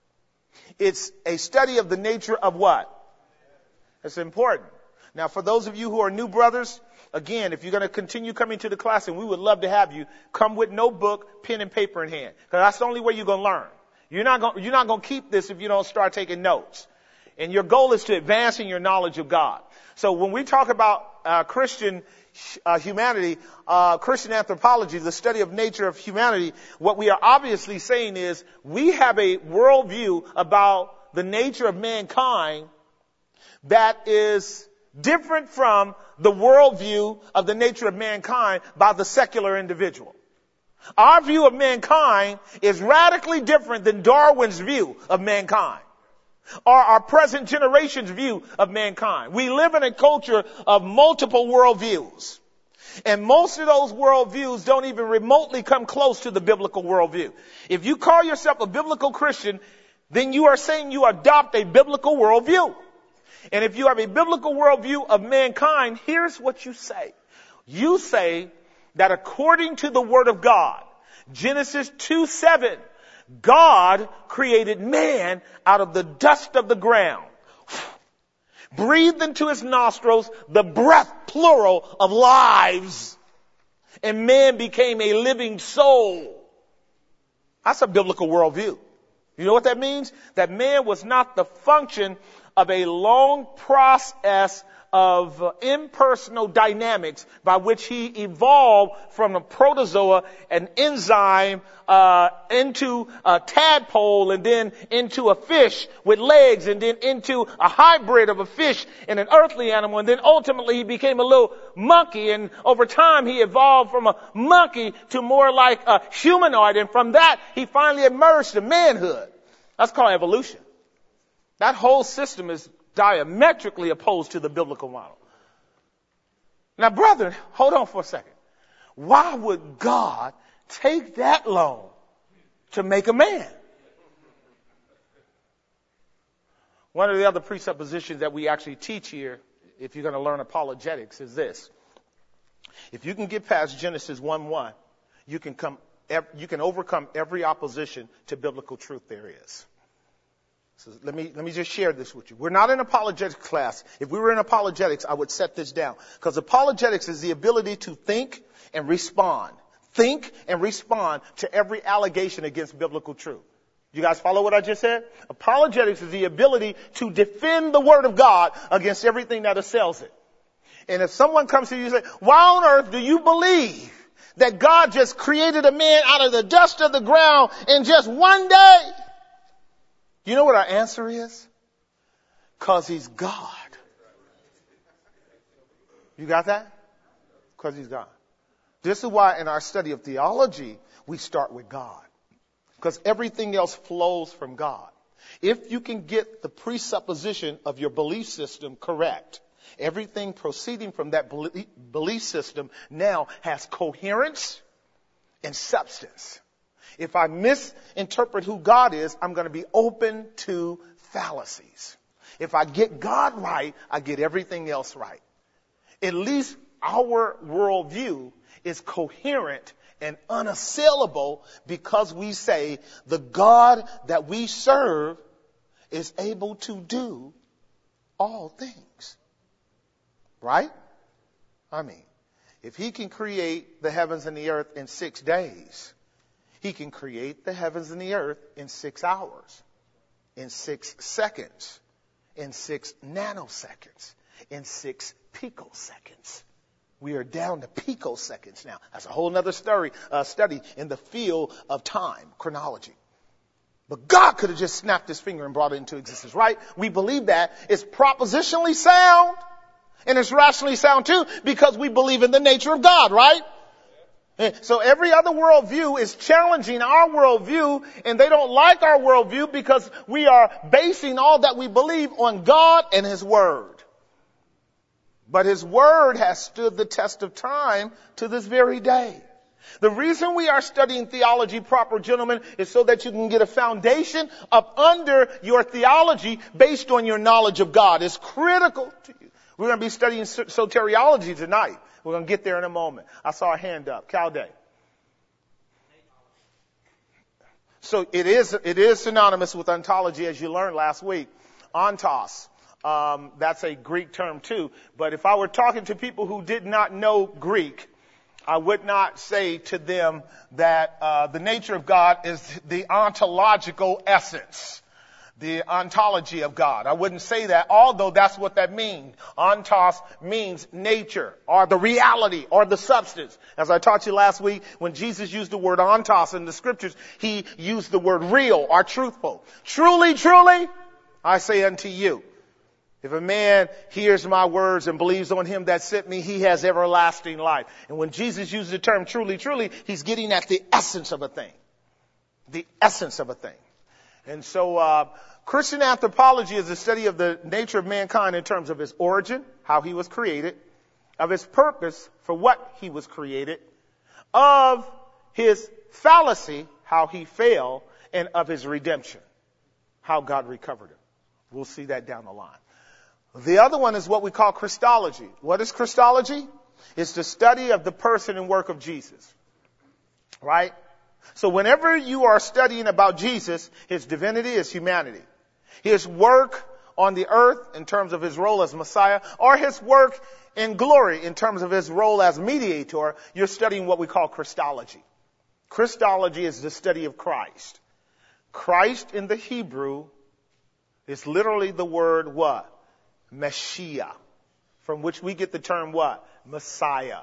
It's a study of the nature of what? It's important. Now, for those of you who are new brothers, again, if you're going to continue coming to the class, and we would love to have you, come with notebook, pen, and paper in hand. Because that's the only way you're going to learn. You're not going, you're not going to keep this if you don't start taking notes. And your goal is to advance in your knowledge of God. So when we talk about uh, Christian uh, humanity, uh, Christian anthropology, the study of nature of humanity, what we are obviously saying is we have a worldview about the nature of mankind that is different from the worldview of the nature of mankind by the secular individual. Our view of mankind is radically different than Darwin's view of mankind, or our present generation's view of mankind. We live in a culture of multiple worldviews. And most of those worldviews don't even remotely come close to the biblical worldview. If you call yourself a biblical Christian, then you are saying you adopt a biblical worldview. And if you have a biblical worldview of mankind, here's what you say. You say that according to the Word of God, Genesis two seven, God created man out of the dust of the ground, breathed into his nostrils the breath, plural, of lives, and man became a living soul. That's a biblical worldview. You know what that means? That man was not the function of a long process of uh, impersonal dynamics by which he evolved from a protozoa, an enzyme, uh, into a tadpole, and then into a fish with legs, and then into a hybrid of a fish and an earthly animal, and then ultimately he became a little monkey, and over time he evolved from a monkey to more like a humanoid, and from that he finally emerged to manhood. That's called evolution. That whole system is diametrically opposed to the biblical model. Now, brethren, hold on for a second. Why would God take that long to make a man? One of the other presuppositions that we actually teach here, if you're going to learn apologetics, is this. If you can get past Genesis one one, you can come, you can overcome every opposition to biblical truth there is. So let me, let me just share this with you. We're not in apologetics class. If we were in apologetics, I would set this down. Because apologetics is the ability to think and respond. Think and respond to every allegation against biblical truth. You guys follow what I just said? Apologetics is the ability to defend the word of God against everything that assails it. And if someone comes to you and says, why on earth do you believe that God just created a man out of the dust of the ground in just one day? You know what our answer is? Because he's God. You got that? Because he's God. This is why in our study of theology, we start with God. Because everything else flows from God. If you can get the presupposition of your belief system correct, everything proceeding from that belief system now has coherence and substance. If I misinterpret who God is, I'm going to be open to fallacies. If I get God right, I get everything else right. At least our worldview is coherent and unassailable because we say the God that we serve is able to do all things. Right? I mean, if he can create the heavens and the earth in six days, he can create the heavens and the earth in six hours, in six seconds, in six nanoseconds, in six picoseconds. We are down to picoseconds now. That's a whole other story, uh, study in the field of time, chronology. But God could have just snapped his finger and brought it into existence, right? We believe that. It's propositionally sound, and it's rationally sound too, because we believe in the nature of God, right? So every other worldview is challenging our worldview, and they don't like our worldview because we are basing all that we believe on God and his word. But his word has stood the test of time to this very day. The reason we are studying theology proper, gentlemen, is so that you can get a foundation up under your theology based on your knowledge of God. It's critical to you. We're going to be studying soteriology tonight. We're going to get there in a moment. I saw a hand up. Calday. So it is, it is synonymous with ontology, as you learned last week. Ontos. Um, that's a Greek term too. But if I were talking to people who did not know Greek, I would not say to them that uh, the nature of God is the ontological essence, the ontology of God. I wouldn't say that, although that's what that means. Ontos means nature, or the reality, or the substance. As I taught you last week, when Jesus used the word ontos in the scriptures, he used the word real or truthful. Truly, truly, I say unto you, if a man hears my words and believes on him that sent me, he has everlasting life. And when Jesus used the term truly, truly, he's getting at the essence of a thing. The essence of a thing. And so uh Christian anthropology is the study of the nature of mankind in terms of his origin, how he was created, of his purpose for what he was created, of his fallacy, how he failed, and of his redemption, how God recovered him. We'll see that down the line. The other one is what we call Christology. What is Christology? It's the study of the person and work of Jesus. Right? So whenever you are studying about Jesus, his divinity, his humanity, his work on the earth in terms of his role as Messiah, or his work in glory in terms of his role as mediator, you're studying what we call Christology. Christology is the study of Christ. Christ in the Hebrew It's literally the word what? Messiah, from which we get the term what? Messiah.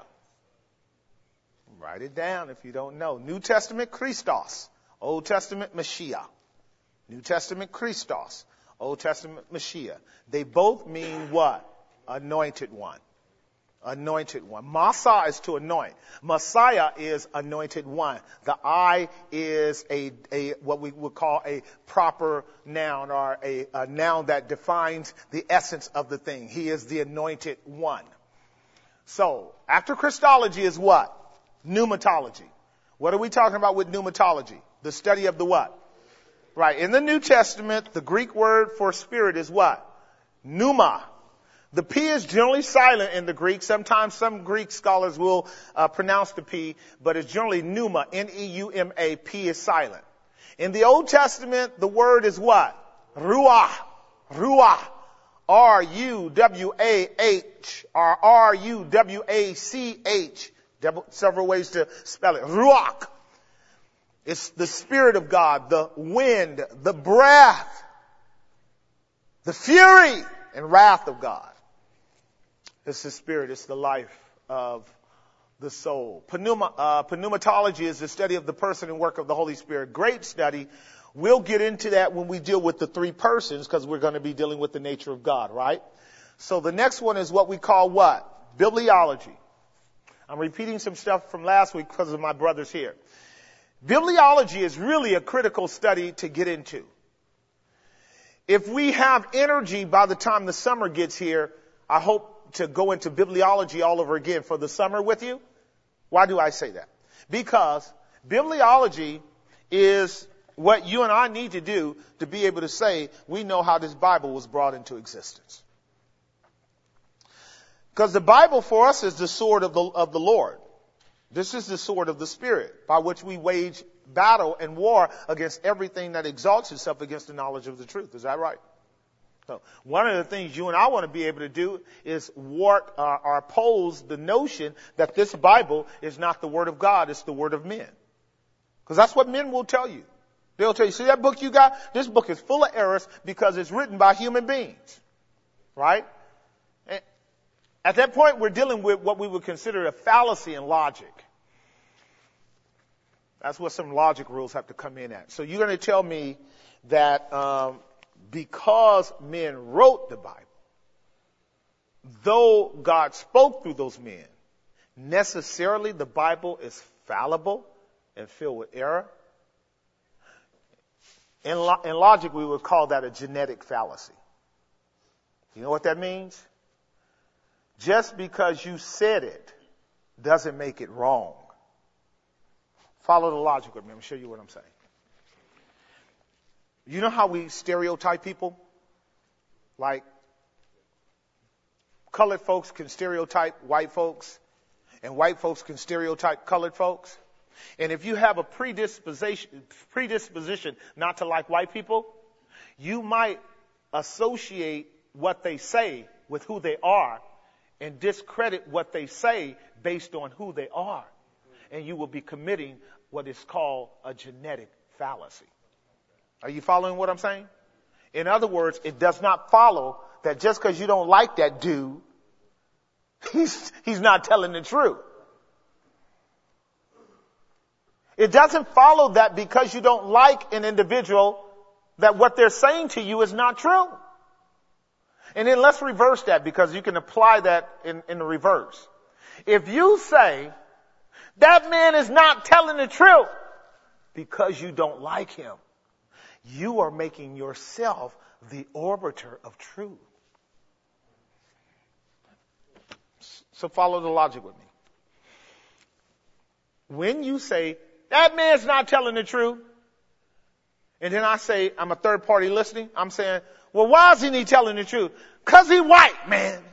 Write it down if you don't know. New Testament, Christos. Old Testament, Messiah. New Testament, Christos. Old Testament, Messiah. They both mean what? Anointed one. Anointed one. Masa is to anoint. Messiah is anointed one. The I is a, a what we would call a proper noun, or a, a noun that defines the essence of the thing. He is the anointed one. So, after Christology is what? Pneumatology. What are we talking about with pneumatology? The study of the what? Right. In the New Testament, the Greek word for spirit is what? Pneuma. The P is generally silent in the Greek. Sometimes some Greek scholars will uh, pronounce the P, but it's generally pneuma, N E U M A. P is silent. In the Old Testament, the word is what? Ruah. Ruah. R U W A H. Or R U W A C H. Several ways to spell it. Ruach. It's the Spirit of God, the wind, the breath, the fury and wrath of God. It's the Spirit. It's the life of the soul. Pneuma, uh, pneumatology is the study of the person and work of the Holy Spirit. Great study. We'll get into that when we deal with the three persons, because we're going to be dealing with the nature of God, right? So the next one is what we call what? Bibliology. I'm repeating some stuff from last week because of my brothers here. Bibliology is really a critical study to get into. If we have energy by the time the summer gets here, I hope to go into bibliology all over again for the summer with you. Why do I say that? Because bibliology is what you and I need to do to be able to say we know how this Bible was brought into existence. Because the Bible for us is the sword of the, of the Lord. This is the sword of the Spirit by which we wage battle and war against everything that exalts itself against the knowledge of the truth. Is that right? So one of the things you and I want to be able to do is warp uh, or oppose the notion that this Bible is not the Word of God, it's the Word of men. Because that's what men will tell you. They'll tell you, see that book you got? This book is full of errors because it's written by human beings. Right? And at that point, we're dealing with what we would consider a fallacy in logic. That's what some logic rules have to come in at. So you're going to tell me that um, because men wrote the Bible, though God spoke through those men, necessarily the Bible is fallible and filled with error? In, lo- in logic, we would call that a genetic fallacy. You know what that means? Just because you said it doesn't make it wrong. Follow the logic with me. I'm going to show you what I'm saying. You know how we stereotype people? Like, colored folks can stereotype white folks, and white folks can stereotype colored folks. And if you have a predisposition, predisposition not to like white people, you might associate what they say with who they are and discredit what they say based on who they are. And you will be committing what is called a genetic fallacy. Are you following what I'm saying? In other words, it does not follow that just because you don't like that dude, he's, he's not telling the truth. It doesn't follow that because you don't like an individual that what they're saying to you is not true. And then let's reverse that, because you can apply that in, in the reverse. If you say, that man is not telling the truth because you don't like him, you are making yourself the arbiter of truth. So follow the logic with me. When you say, that man's not telling the truth, and then I say, I'm a third party listening, I'm saying, well, why isn't he telling the truth? Because he white, man.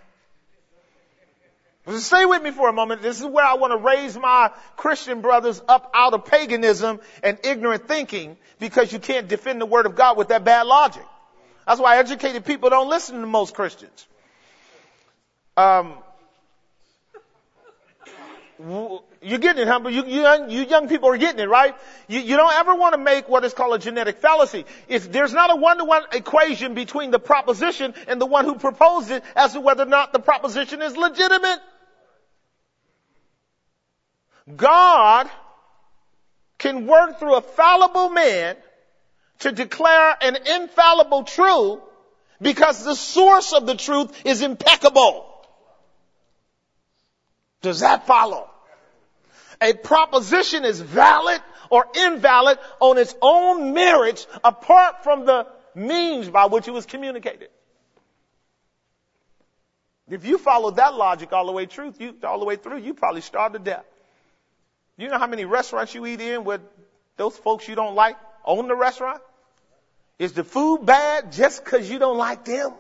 Stay with me for a moment. This is where I want to raise my Christian brothers up out of paganism and ignorant thinking, because you can't defend the Word of God with that bad logic. That's why educated people don't listen to most Christians. Um, You're getting it, huh? But you, you, young, you young people are getting it, right? You, you don't ever want to make what is called a genetic fallacy. It's, there's not a one-to-one equation between the proposition and the one who proposed it as to whether or not the proposition is legitimate. God can work through a fallible man to declare an infallible truth because the source of the truth is impeccable. Does that follow? A proposition is valid or invalid on its own merits apart from the means by which it was communicated. If you followed that logic all the way through, you, all the way through, you probably starve to death. You know how many restaurants you eat in with those folks you don't like own the restaurant? Is the food bad just because you don't like them?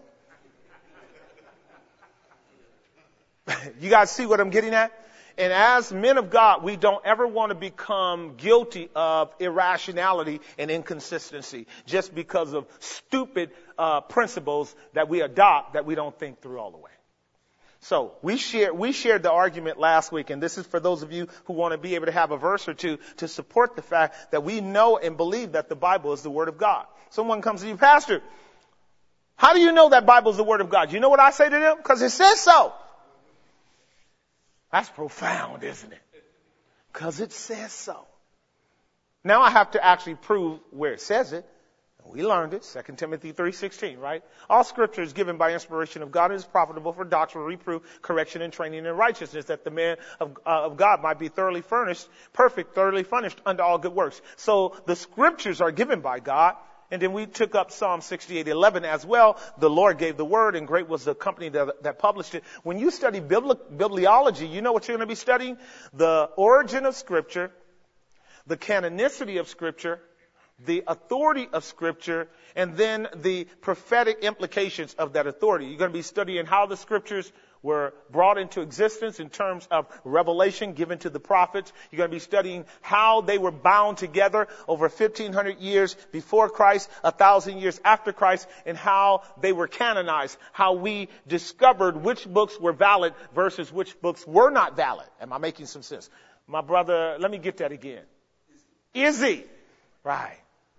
You guys see what I'm getting at? And as men of God, we don't ever want to become guilty of irrationality and inconsistency just because of stupid uh, principles that we adopt that we don't think through all the way. So we shared, we shared the argument last week, and this is for those of you who want to be able to have a verse or two to support the fact that we know and believe that the Bible is the Word of God. Someone comes to you, Pastor, how do you know that Bible is the Word of God? You know what I say to them? Because it says so. That's profound, isn't it? Because it says so. Now I have to actually prove where it says it. We learned it, Second Timothy three sixteen, right? All scripture is given by inspiration of God and is profitable for doctrine, reproof, correction, and training in righteousness, that the man of, uh, of God might be thoroughly furnished, perfect, thoroughly furnished unto all good works. So the scriptures are given by God. And then we took up Psalm sixty-eight eleven as well. The Lord gave the word, and great was the company that, that published it. When you study bibli- bibliology, you know what you're going to be studying? The origin of Scripture, the canonicity of Scripture, the authority of Scripture, and then the prophetic implications of that authority. You're going to be studying how the Scriptures were brought into existence in terms of revelation given to the prophets. You're going to be studying how they were bound together over fifteen hundred years before Christ, one thousand years after Christ, and how they were canonized, how we discovered which books were valid versus which books were not valid. Am I making some sense? My brother, let me get that again. Is he? Right.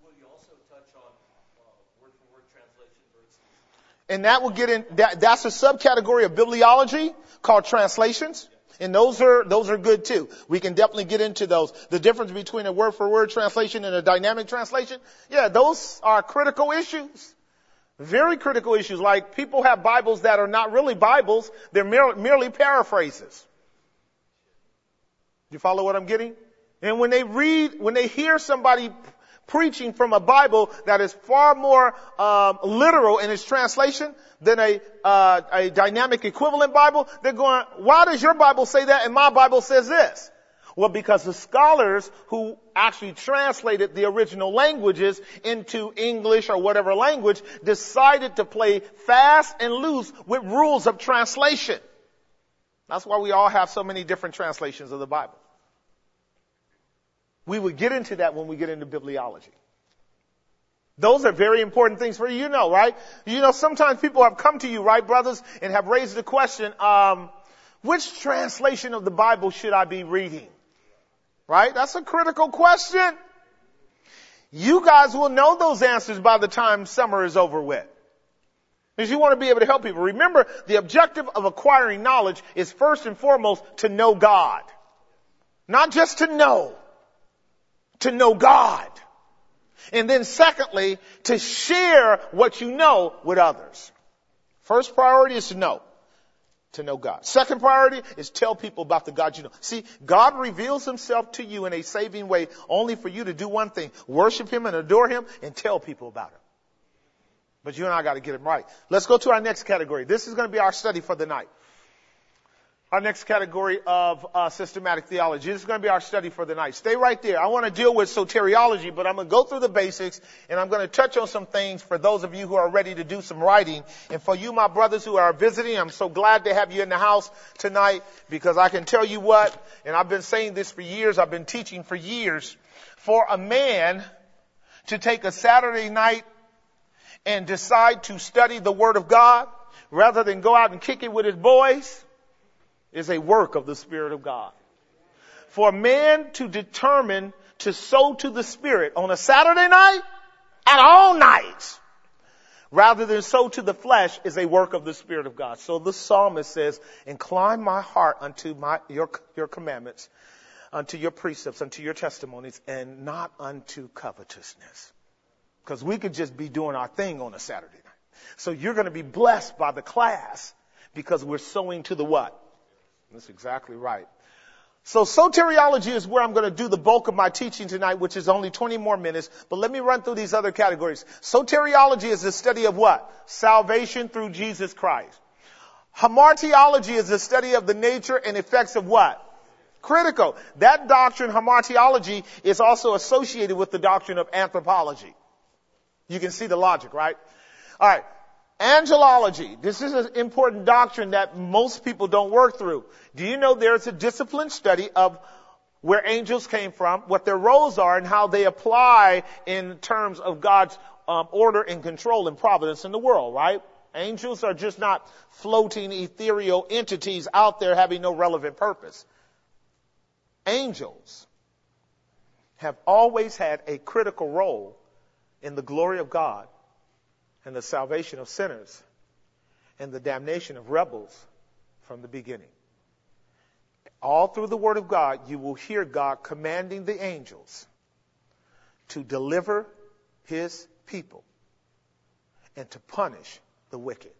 And that will get in, that, that's a subcategory of bibliology called translations. And those are, those are good too. We can definitely get into those. The difference between a word for word translation and a dynamic translation. Yeah, those are critical issues. Very critical issues. Like people have Bibles that are not really Bibles. They're mere, merely paraphrases. You follow what I'm getting? And when they read, when they hear somebody preaching from a Bible that is far more um, literal in its translation than a uh, a dynamic equivalent Bible, they're going, why does your Bible say that and my Bible says this? Well, because the scholars who actually translated the original languages into English or whatever language decided to play fast and loose with rules of translation. That's why we all have so many different translations of the Bible. We would get into that when we get into bibliology. Those are very important things for you to know, right? You know, sometimes people have come to you, right, brothers, and have raised the question, um, which translation of the Bible should I be reading? Right? That's a critical question. You guys will know those answers by the time summer is over with. Because you want to be able to help people. Remember, the objective of acquiring knowledge is first and foremost to know God. Not just to know. To know God. And then secondly, to share what you know with others. First priority is to know. To know God. Second priority is tell people about the God you know. See, God reveals himself to you in a saving way only for you to do one thing. Worship him and adore him and tell people about him. But you and I got to get him right. Let's go to our next category. This is going to be our study for the night. Our next category of uh, systematic theology. This is going to be our study for the night. Stay right there. I want to deal with soteriology, but I'm going to go through the basics, and I'm going to touch on some things for those of you who are ready to do some writing. And for you, my brothers who are visiting, I'm so glad to have you in the house tonight, because I can tell you what, and I've been saying this for years, I've been teaching for years, for a man to take a Saturday night and decide to study the Word of God rather than go out and kick it with his boys is a work of the Spirit of God. For a man to determine to sow to the Spirit on a Saturday night and all nights, rather than sow to the flesh, is a work of the Spirit of God. So the psalmist says, incline my heart unto my, your, your commandments, unto your precepts, unto your testimonies, and not unto covetousness. Because we could just be doing our thing on a Saturday night. So you're going to be blessed by the class because we're sowing to the what? That's exactly right. So soteriology is where I'm going to do the bulk of my teaching tonight, which is only twenty more minutes. But let me run through these other categories. Soteriology is the study of what? Salvation through Jesus Christ. Hamartiology is the study of the nature and effects of what? Critical. That doctrine, hamartiology, is also associated with the doctrine of anthropology. You can see the logic, right? All right. Angelology. This is an important doctrine that most people don't work through. Do you know there's a disciplined study of where angels came from, what their roles are, and how they apply in terms of God's um, order and control and providence in the world, right? Angels are just not floating ethereal entities out there having no relevant purpose. Angels have always had a critical role in the glory of God and the salvation of sinners and the damnation of rebels from the beginning. All through the Word of God, you will hear God commanding the angels to deliver His people and to punish the wicked.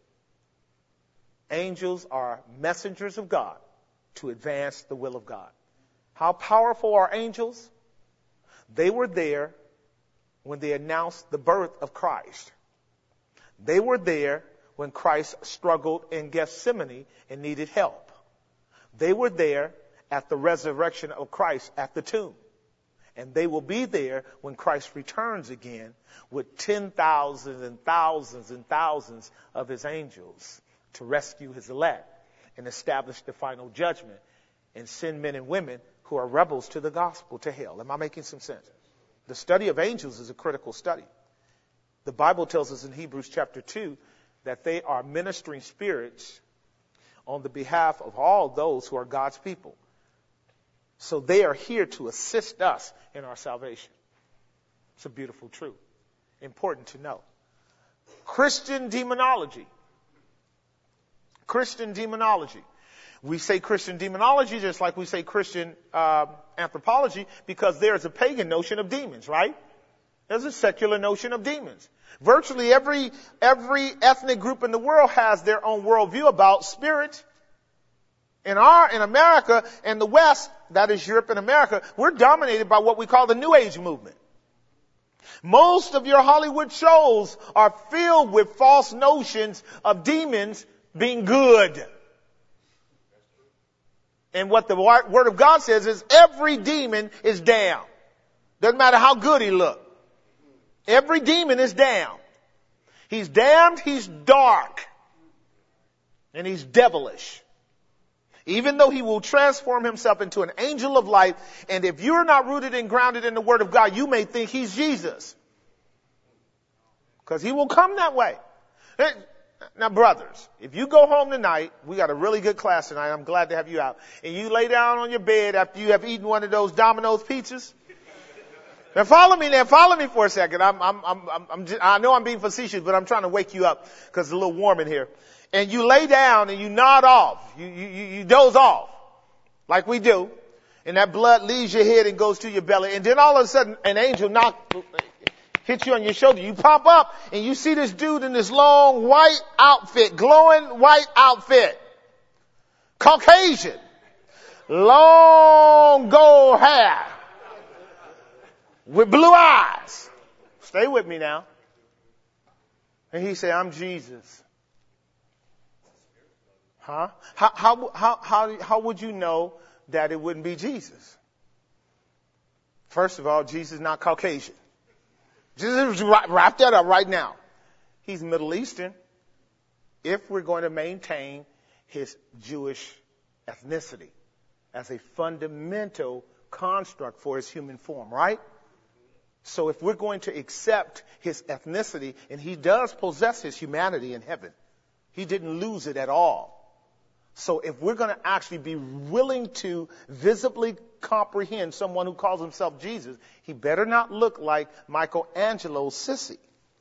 Angels are messengers of God to advance the will of God. How powerful are angels? They were there when they announced the birth of Christ. They were there when Christ struggled in Gethsemane and needed help. They were there at the resurrection of Christ at the tomb. And they will be there when Christ returns again with ten thousands and thousands and thousands of His angels to rescue His elect and establish the final judgment and send men and women who are rebels to the gospel to hell. Am I making some sense? The study of angels is a critical study. The Bible tells us in Hebrews chapter two that they are ministering spirits on the behalf of all those who are God's people. So they are here to assist us in our salvation. It's a beautiful truth. Important to know. Christian demonology. Christian demonology. We say Christian demonology just like we say Christian uh, anthropology because there's a pagan notion of demons, right? There's a secular notion of demons. Virtually every every ethnic group in the world has their own worldview about spirit. In our in America and the West, that is Europe and America, we're dominated by what we call the New Age movement. Most of your Hollywood shows are filled with false notions of demons being good. And what the Word of God says is every demon is damned. Doesn't matter how good he look. Every demon is damned. He's damned, he's dark, and he's devilish. Even though he will transform himself into an angel of light, and if you're not rooted and grounded in the Word of God, you may think he's Jesus. Because he will come that way. Now, brothers, if you go home tonight, we got a really good class tonight. I'm glad to have you out. And you lay down on your bed after you have eaten one of those Domino's pizzas. Now follow me now. Follow me for a second. I'm, I'm, I'm, I'm, I'm just, I know I'm being facetious, but I'm trying to wake you up because it's a little warm in here. And you lay down and you nod off. You, you, you, you doze off like we do. And that blood leaves your head and goes to your belly. And then all of a sudden an angel knock, hits you on your shoulder. You pop up and you see this dude in this long white outfit, glowing white outfit. Caucasian. Long gold hair. With blue eyes. Stay with me now. And he said, I'm Jesus. Huh? How, how, how, how, how would you know that it wouldn't be Jesus? First of all, Jesus is not Caucasian. Just wrap that up right now. He's Middle Eastern. If we're going to maintain his Jewish ethnicity as a fundamental construct for his human form, right? So if we're going to accept his ethnicity, and he does possess his humanity in heaven, he didn't lose it at all. So if we're going to actually be willing to visibly comprehend someone who calls himself Jesus, he better not look like Michelangelo's sissy.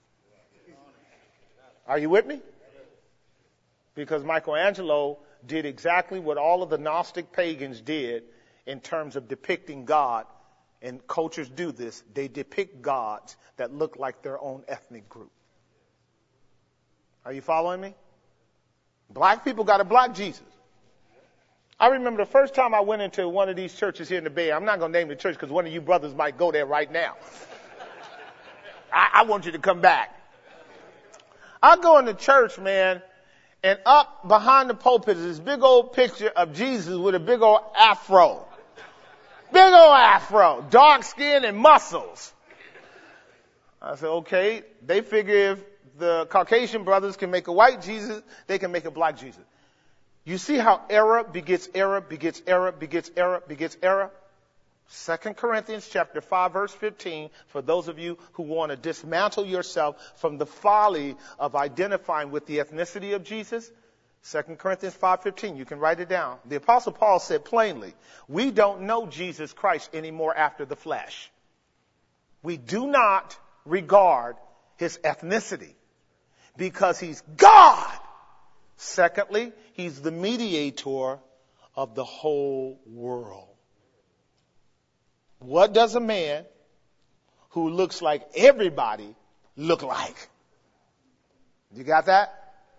Are you with me? Because Michelangelo did exactly what all of the Gnostic pagans did in terms of depicting God. And cultures do this. They depict gods that look like their own ethnic group. Are you following me? Black people got a black Jesus. I remember the first time I went into one of these churches here in the Bay Area. I'm not going to name the church because one of you brothers might go there right now. I, I want you to come back. I go into church, man, and up behind the pulpit is this big old picture of Jesus with a big old afro. Big old afro, dark skin and muscles. I said, okay, they figure if the Caucasian brothers can make a white Jesus, they can make a black Jesus. You see how error begets error, begets error, begets error, begets error? Second Corinthians chapter five, verse fifteen, for those of you who want to dismantle yourself from the folly of identifying with the ethnicity of Jesus. Second Corinthians five fifteen, you can write it down. The Apostle Paul said plainly, we don't know Jesus Christ anymore after the flesh. We do not regard his ethnicity because he's God. Secondly, he's the mediator of the whole world. What does a man who looks like everybody look like? You got that?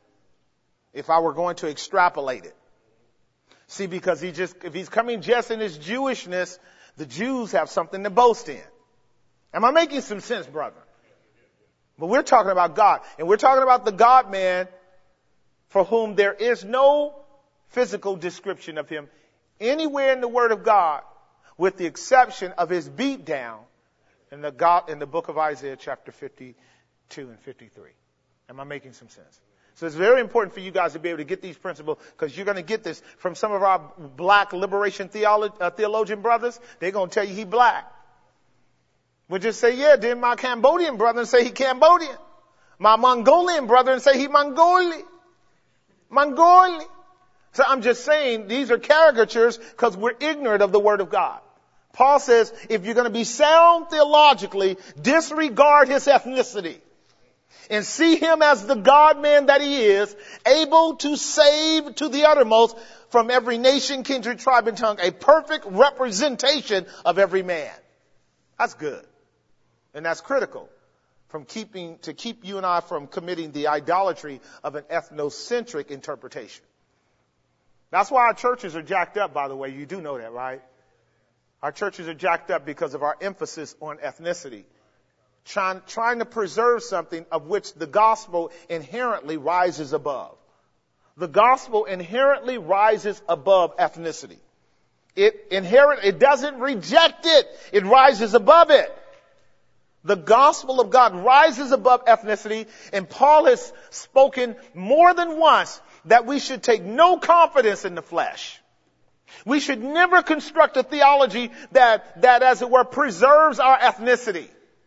If I were going to extrapolate it. See, because he just, if he's coming just in his Jewishness, the Jews have something to boast in. Am I making some sense, brother? But we're talking about God. And we're talking about the God-man for whom there is no physical description of him anywhere in the Word of God, with the exception of his beatdown in the God, in the book of Isaiah chapter fifty-two and fifty-three. Am I making some sense? So it's very important for you guys to be able to get these principles, because you're going to get this from some of our black liberation theolo- uh, theologian brothers. They're going to tell you he black. We'll just say, yeah, then my Cambodian brother say he Cambodian. My Mongolian brother say he Mongoli. Mongoli. So I'm just saying these are caricatures because we're ignorant of the Word of God. Paul says if you're going to be sound theologically, disregard his ethnicity and see him as the God-man that he is, able to save to the uttermost from every nation, kindred, tribe, and tongue, a perfect representation of every man. That's good. And that's critical from keeping, to keep you and I from committing the idolatry of an ethnocentric interpretation. That's why our churches are jacked up, by the way. You do know that, right? Our churches are jacked up because of our emphasis on ethnicity. Trying, trying to preserve something of which the gospel inherently rises above. The gospel inherently rises above ethnicity. It inherent, it doesn't reject it. It rises above it. The gospel of God rises above ethnicity, and Paul has spoken more than once that we should take no confidence in the flesh. We should never construct a theology that, that as it were, preserves our ethnicity.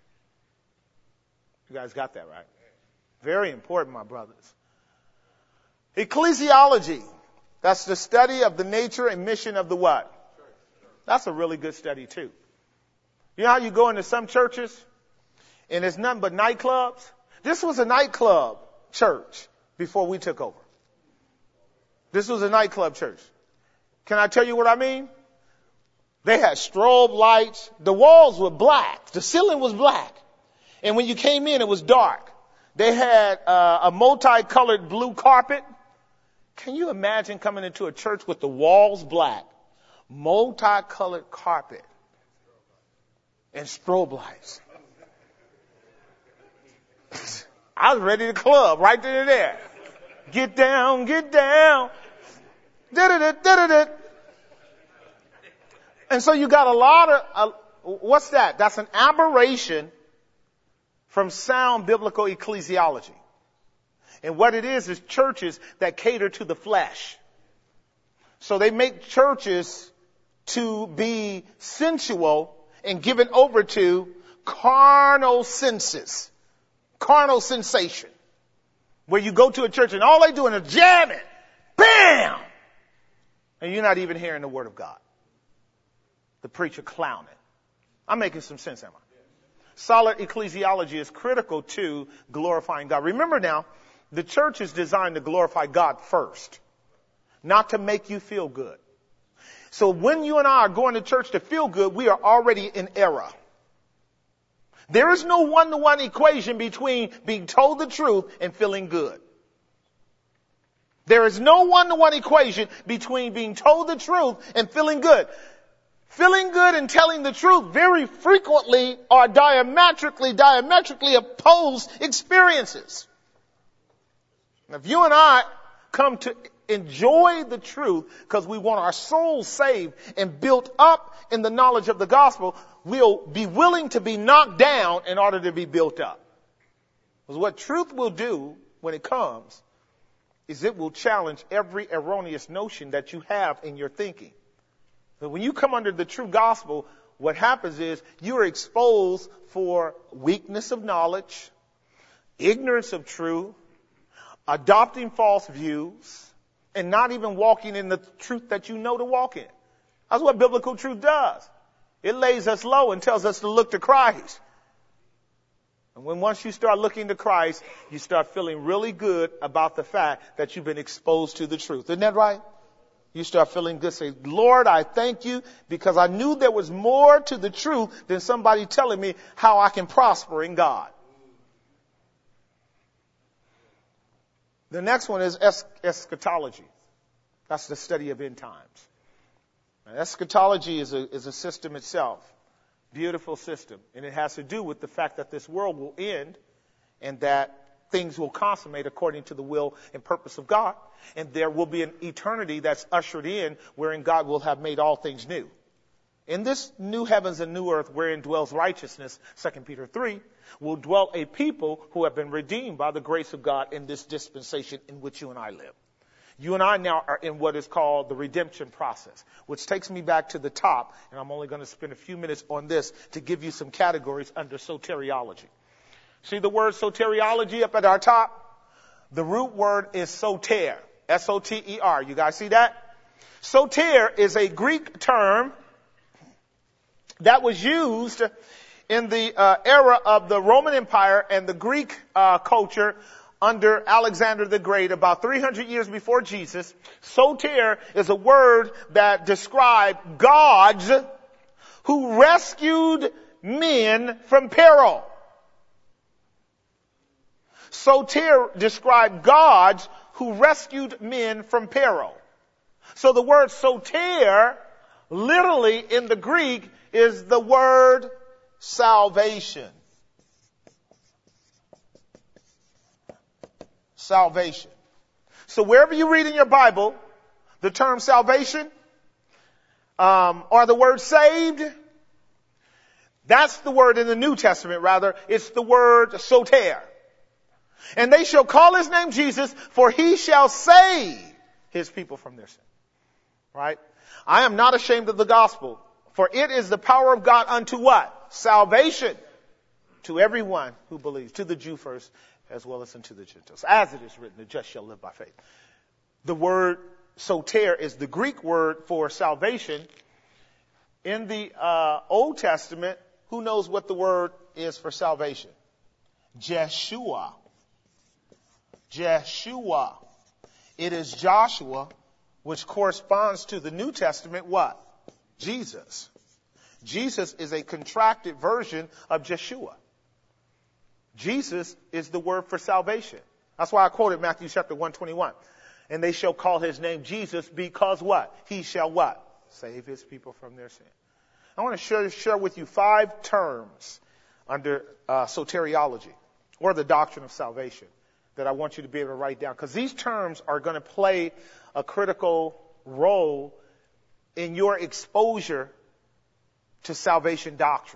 You guys got that right? Very important, my brothers. Ecclesiology. That's the study of the nature and mission of the what? That's a really good study too. You know how you go into some churches and it's nothing but nightclubs? This was a nightclub church before we took over. This was a nightclub church. Can I tell you what I mean? They had strobe lights. The walls were black. The ceiling was black. And when you came in, it was dark. They had uh, a multicolored blue carpet. Can you imagine coming into a church with the walls black, multicolored carpet, and strobe lights? I was ready to club right then and there. Get down, get down. Da-da-da, da-da-da. And so you got a lot of, uh, what's that? That's an aberration from sound biblical ecclesiology. And what it is is churches that cater to the flesh. So they make churches to be sensual and given over to carnal senses, carnal sensation. Where you go to a church and all they doing is jamming. Bam! And you're not even hearing the word of God. The preacher clowning. I'm making some sense, am I? Solid ecclesiology is critical to glorifying God. Remember now, the church is designed to glorify God first, not to make you feel good. So when you and I are going to church to feel good, we are already in error. There is no one-to-one equation between being told the truth and feeling good. There is no one-to-one equation between being told the truth and feeling good. Feeling good and telling the truth very frequently are diametrically, diametrically opposed experiences. If you and I come to enjoy the truth because we want our souls saved and built up in the knowledge of the gospel, we'll be willing to be knocked down in order to be built up. Because what truth will do when it comes is it will challenge every erroneous notion that you have in your thinking. So when you come under the true gospel, what happens is you are exposed for weakness of knowledge, ignorance of truth, adopting false views, and not even walking in the truth that you know to walk in. That's what biblical truth does. It lays us low and tells us to look to Christ. And when once you start looking to Christ, you start feeling really good about the fact that you've been exposed to the truth. Isn't that right? You start feeling good. Say, Lord, I thank you because I knew there was more to the truth than somebody telling me how I can prosper in God. The next one is es- eschatology. That's the study of end times. Now, eschatology is a, is a system itself. Beautiful system. And it has to do with the fact that this world will end and that things will consummate according to the will and purpose of God. And there will be an eternity that's ushered in wherein God will have made all things new. In this new heavens and new earth wherein dwells righteousness, Second Peter three, will dwell a people who have been redeemed by the grace of God in this dispensation in which you and I live. You and I now are in what is called the redemption process, which takes me back to the top, and I'm only going to spend a few minutes on this to give you some categories under soteriology. See the word soteriology up at our top? The root word is soter, S O T E R. You guys see that? Soter is a Greek term that was used in the uh, era of the Roman Empire and the Greek uh, culture under Alexander the Great about three hundred years before Jesus. Soter is a word that described gods who rescued men from peril. Soter described gods who rescued men from peril. So the word soter, literally in the Greek, is the word salvation. Salvation. So wherever you read in your Bible the term salvation, um, or the word saved, that's the word in the New Testament, rather. It's the word soter. And they shall call his name Jesus, for he shall save his people from their sin. Right? I am not ashamed of the gospel, for it is the power of God unto what? Salvation to everyone who believes, to the Jew first, as well as unto the Gentiles. As it is written, the just shall live by faith. The word soter is the Greek word for salvation. In the uh, Old Testament, who knows what the word is for salvation? Jeshua. Jeshua. It is Joshua, which corresponds to the New Testament, what? Jesus. Jesus is a contracted version of Jeshua. Jesus is the word for salvation. That's why I quoted Matthew chapter one twenty-one. And they shall call his name Jesus because what? He shall what? Save his people from their sin. I want to share, share with you five terms under uh, soteriology, or the doctrine of salvation, that I want you to be able to write down. Because these terms are going to play a critical role in your exposure to salvation doctrine.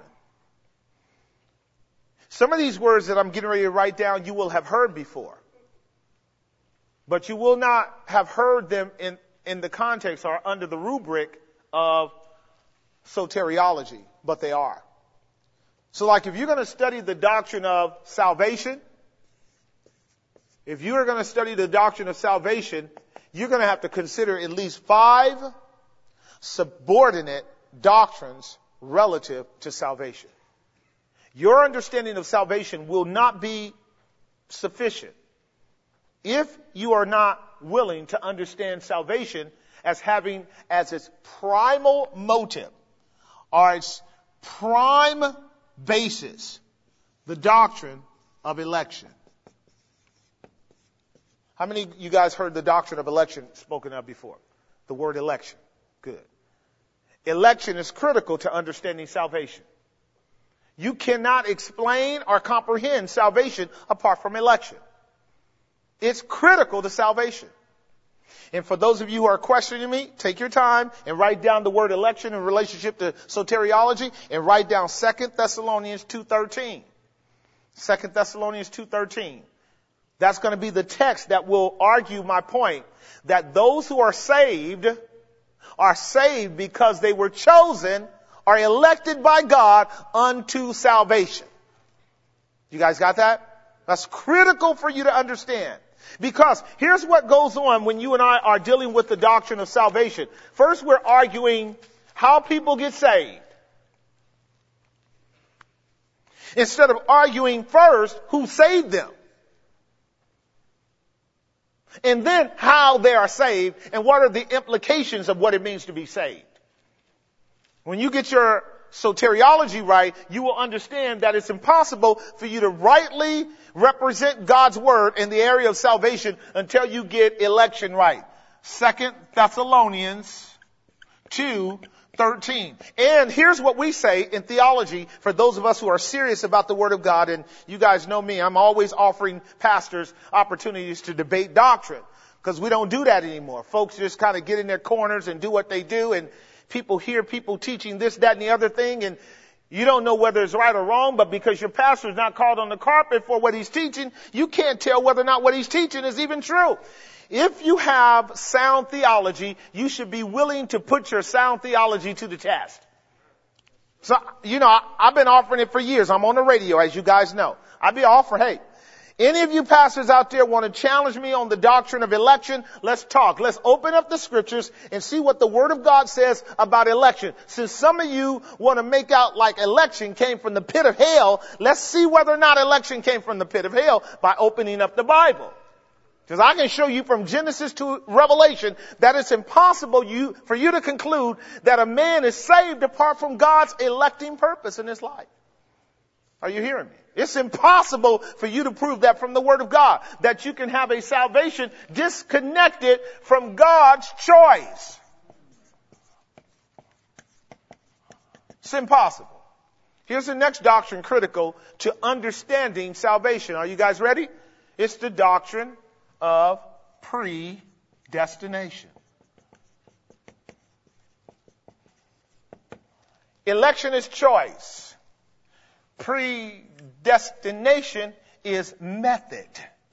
Some of these words that I'm getting ready to write down, you will have heard before. But you will not have heard them in, in the context or under the rubric of soteriology, but they are. So like if you're going to study the doctrine of salvation, if you are going to study the doctrine of salvation, you're going to have to consider at least five subordinate doctrines relative to salvation. Your understanding of salvation will not be sufficient if you are not willing to understand salvation as having as its primal motive or its prime basis the doctrine of election. How many of you guys heard the doctrine of election spoken of before? The word election. Good. Election is critical to understanding salvation. You cannot explain or comprehend salvation apart from election. It's critical to salvation. And for those of you who are questioning me, take your time and write down the word election in relationship to soteriology and write down Second Thessalonians two thirteen. Second Thessalonians two thirteen. That's going to be the text that will argue my point that those who are saved are saved because they were chosen or elected by God unto salvation. You guys got that? That's critical for you to understand. Because here's what goes on when you and I are dealing with the doctrine of salvation. First, we're arguing how people get saved. Instead of arguing first who saved them. And then how they are saved and what are the implications of what it means to be saved. When you get your soteriology right, you will understand that it's impossible for you to rightly represent God's word in the area of salvation until you get election right. Second Thessalonians two thirteen. And here's what we say in theology for those of us who are serious about the word of God. And you guys know me, I'm always offering pastors opportunities to debate doctrine because we don't do that anymore. Folks just kind of get in their corners and do what they do, and people hear people teaching this, that, and the other thing, and you don't know whether it's right or wrong, but because your pastor is not called on the carpet for what he's teaching, you can't tell whether or not what he's teaching is even true. If you have sound theology, you should be willing to put your sound theology to the test. So, you know, I, I've been offering it for years. I'm on the radio, as you guys know. I've been offering, hey, any of you pastors out there want to challenge me on the doctrine of election? Let's talk. Let's open up the scriptures and see what the word of God says about election. Since some of you want to make out like election came from the pit of hell, let's see whether or not election came from the pit of hell by opening up the Bible. Because I can show you from Genesis to Revelation that it's impossible you, for you to conclude that a man is saved apart from God's electing purpose in his life. Are you hearing me? It's impossible for you to prove that from the Word of God, that you can have a salvation disconnected from God's choice. It's impossible. Here's the next doctrine critical to understanding salvation. Are you guys ready? It's the doctrine of predestination. Election is choice. Predestination is method.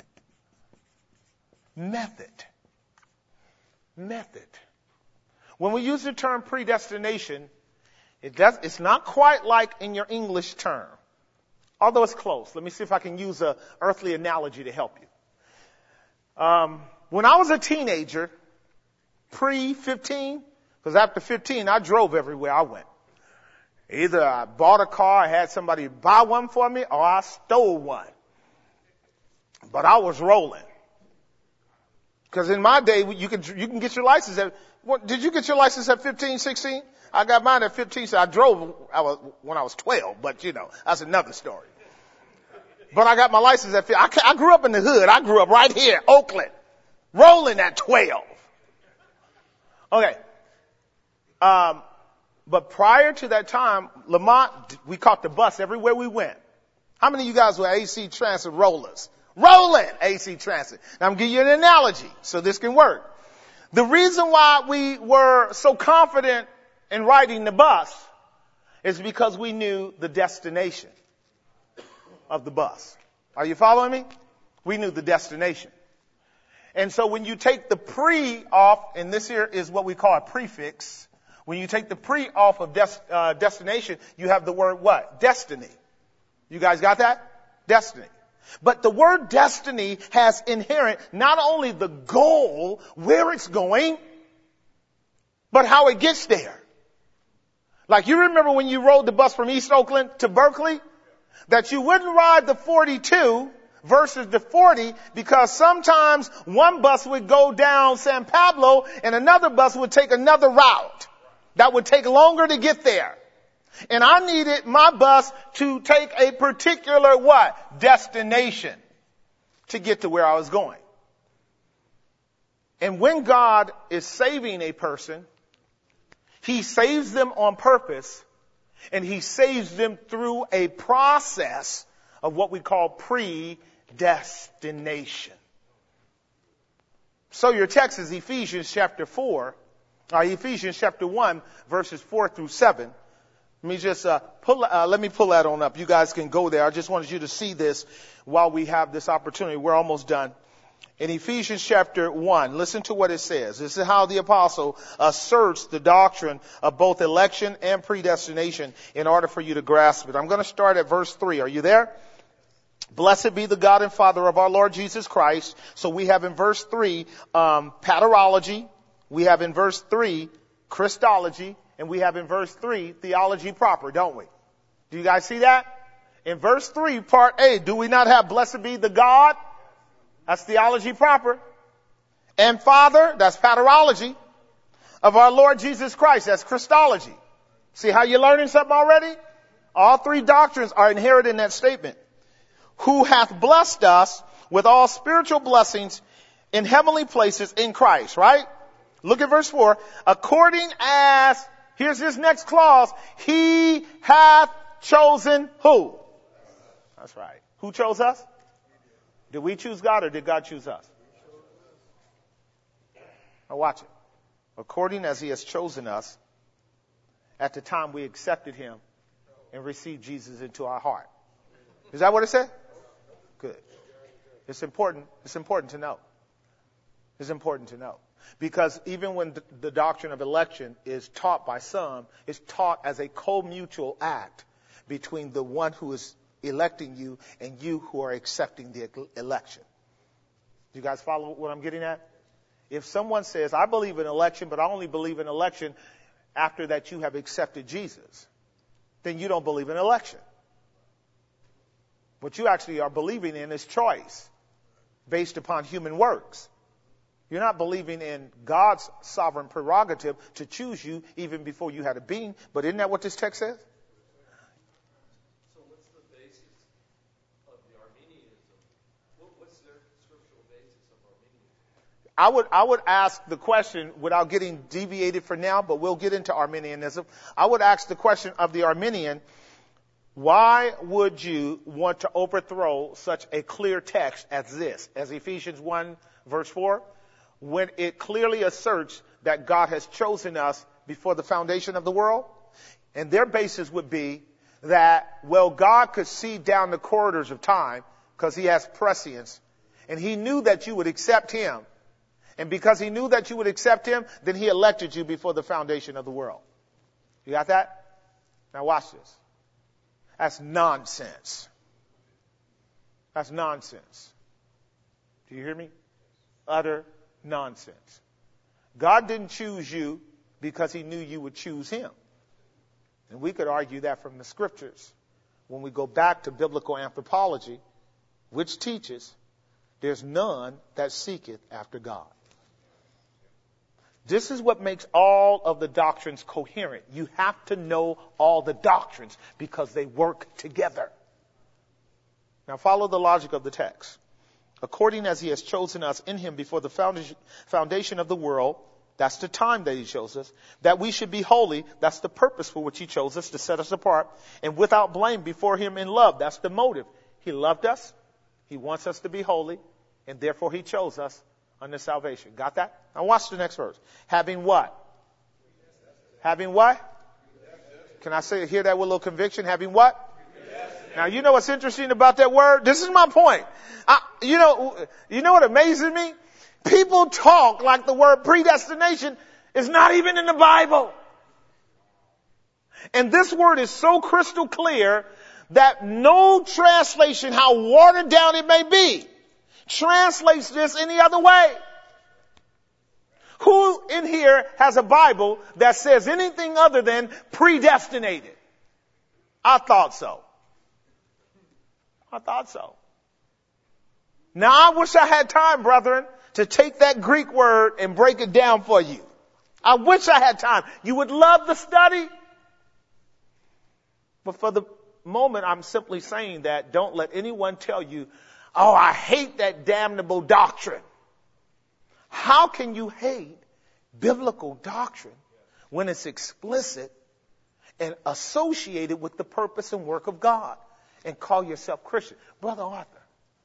Method. Method. When we use the term predestination, it does, it's not quite like in your English term, although it's close. Let me see if I can use an earthly analogy to help you. Um, when I was a teenager, pre fifteen, because after fifteen, I drove everywhere I went. Either I bought a car, I had somebody buy one for me, or I stole one. But I was rolling. Because in my day, you can, you can get your license at, what, did you get your license at fifteen, sixteen? I got mine at fifteen, so I drove I was, when I was twelve, but you know, that's another story. But I got my license at fifteen. I, I grew up in the hood. I grew up right here, Oakland, rolling at twelve. Okay. Um, But prior to that time, Lamont, we caught the bus everywhere we went. How many of you guys were A C Transit rollers? Rolling A C Transit. Now I'm giving you an analogy so this can work. The reason why we were so confident in riding the bus is because we knew the destination of the bus. Are you following me? We knew the destination. And so when you take the pre off, and this here is what we call a prefix. When you take the pre off of des- uh, destination, you have the word what? Destiny. You guys got that? Destiny. But the word destiny has inherent not only the goal, where it's going, but how it gets there. Like you remember when you rode the bus from East Oakland to Berkeley? That you wouldn't ride the forty-two versus the forty because sometimes one bus would go down San Pablo and another bus would take another route that would take longer to get there. And I needed my bus to take a particular what? Destination to get to where I was going. And when God is saving a person, He saves them on purpose, and He saves them through a process of what we call predestination. So your text is Ephesians chapter four, or Ephesians chapter one, verses four through seven. Let me just uh, pull. Uh, let me pull that on up. You guys can go there. I just wanted you to see this while we have this opportunity. We're almost done. In Ephesians chapter one, listen to what it says. This is how the apostle asserts the doctrine of both election and predestination in order for you to grasp it. I'm going to start at verse three. Are you there? Blessed be the God and Father of our Lord Jesus Christ. So we have in verse three, um, paterology. We have in verse three, Christology. And we have in verse three, theology proper, don't we? Do you guys see that? In verse three, part A, do we not have blessed be the God? That's theology proper. And Father, that's paterology, of our Lord Jesus Christ. That's Christology. See how you're learning something already? All three doctrines are inherent in that statement. Who hath blessed us with all spiritual blessings in heavenly places in Christ, right? Look at verse four. According as, here's this next clause, He hath chosen who? That's right. Who chose us? Did we choose God or did God choose us? Now watch it. According as He has chosen us at the time we accepted Him and received Jesus into our heart. Is that what it said? Good. It's important. It's important to know. It's important to know. Because even when the doctrine of election is taught by some, it's taught as a co-mutual act between the one who is electing you and you who are accepting the election. Do you guys follow what I'm getting at? If someone says, I believe in election, but I only believe in election after that you have accepted Jesus, then you don't believe in election. What you actually are believing in is choice based upon human works. You're not believing in God's sovereign prerogative to choose you even before you had a being. But isn't that what this text says? So what's the basis of the Arminianism? What's their scriptural basis of Arminianism? I would, I would ask the question, without getting deviated for now, but we'll get into Arminianism. I would ask the question of the Arminian, why would you want to overthrow such a clear text as this, as Ephesians one verse four? When it clearly asserts that God has chosen us before the foundation of the world? And their basis would be that, well, God could see down the corridors of time because He has prescience. And He knew that you would accept Him. And because He knew that you would accept Him, then He elected you before the foundation of the world. You got that? Now watch this. That's nonsense. That's nonsense. Do you hear me? Utter nonsense. God didn't choose you because He knew you would choose Him. And we could argue that from the scriptures. When we go back to biblical anthropology, which teaches there's none that seeketh after God. This is what makes all of the doctrines coherent. You have to know all the doctrines because they work together. Now follow the logic of the text. According as He has chosen us in Him before the foundation of the world, that's the time that He chose us, that we should be holy, that's the purpose for which He chose us, to set us apart, and without blame before Him in love, that's the motive. He loved us, He wants us to be holy, and therefore He chose us unto salvation. Got that? Now watch the next verse. Having what? Having what? Can I say, hear that with a little conviction? Having what? Now, you know what's interesting about that word? This is my point. I, you know, you know what amazes me? People talk like the word predestination is not even in the Bible. And this word is so crystal clear that no translation, how watered down it may be, translates this any other way. Who in here has a Bible that says anything other than predestinated? I thought so. I thought so. Now I wish I had time, brethren, to take that Greek word and break it down for you. I wish I had time. You would love the study. But for the moment, I'm simply saying that don't let anyone tell you, oh, I hate that damnable doctrine. How can you hate biblical doctrine when it's explicit and associated with the purpose and work of God and call yourself Christian? Brother Arthur.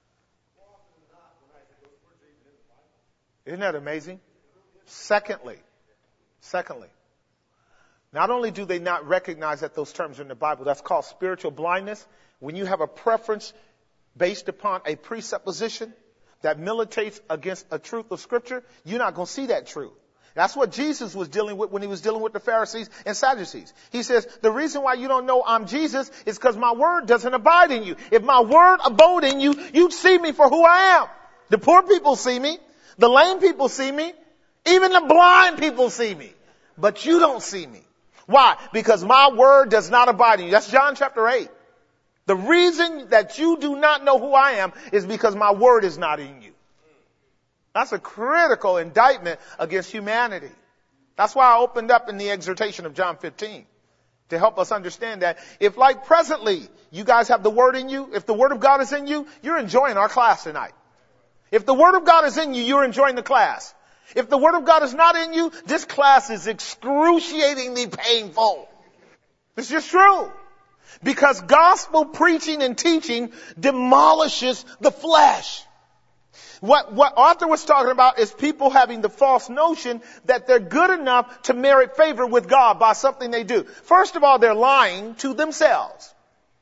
Isn't that amazing? Secondly, secondly, not only do they not recognize that those terms are in the Bible, that's called spiritual blindness. When you have a preference based upon a presupposition that militates against a truth of Scripture, you're not going to see that truth. That's what Jesus was dealing with when he was dealing with the Pharisees and Sadducees. He says, the reason why you don't know I'm Jesus is because my word doesn't abide in you. If my word abode in you, you'd see me for who I am. The poor people see me. The lame people see me. Even the blind people see me. But you don't see me. Why? Because my word does not abide in you. That's John chapter eight. The reason that you do not know who I am is because my word is not in you. That's a critical indictment against humanity. That's why I opened up in the exhortation of John fifteen to help us understand that if, like presently, you guys have the word in you, if the word of God is in you, you're enjoying our class tonight. If the word of God is in you, you're enjoying the class. If the word of God is not in you, this class is excruciatingly painful. It's just true. Because gospel preaching and teaching demolishes the flesh. What, what Arthur was talking about is people having the false notion that they're good enough to merit favor with God by something they do. First of all, they're lying to themselves.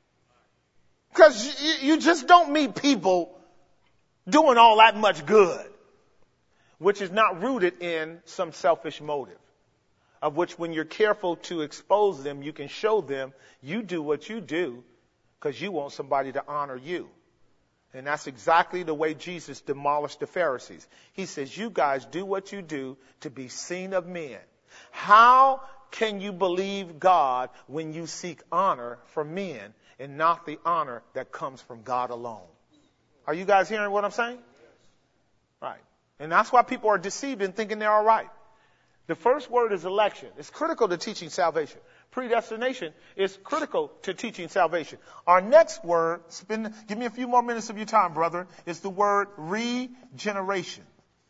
Because you, you just don't meet people doing all that much good, which is not rooted in some selfish motive, of which when you're careful to expose them, you can show them you do what you do because you want somebody to honor you. And that's exactly the way Jesus demolished the Pharisees. He says, you guys do what you do to be seen of men. How can you believe God when you seek honor from men and not the honor that comes from God alone? Are you guys hearing what I'm saying? Right. And that's why people are deceived in thinking they're all right. The first word is election. It's critical to teaching salvation. Predestination is critical to teaching salvation. Our next word, spend, give me a few more minutes of your time, brother, is the word regeneration.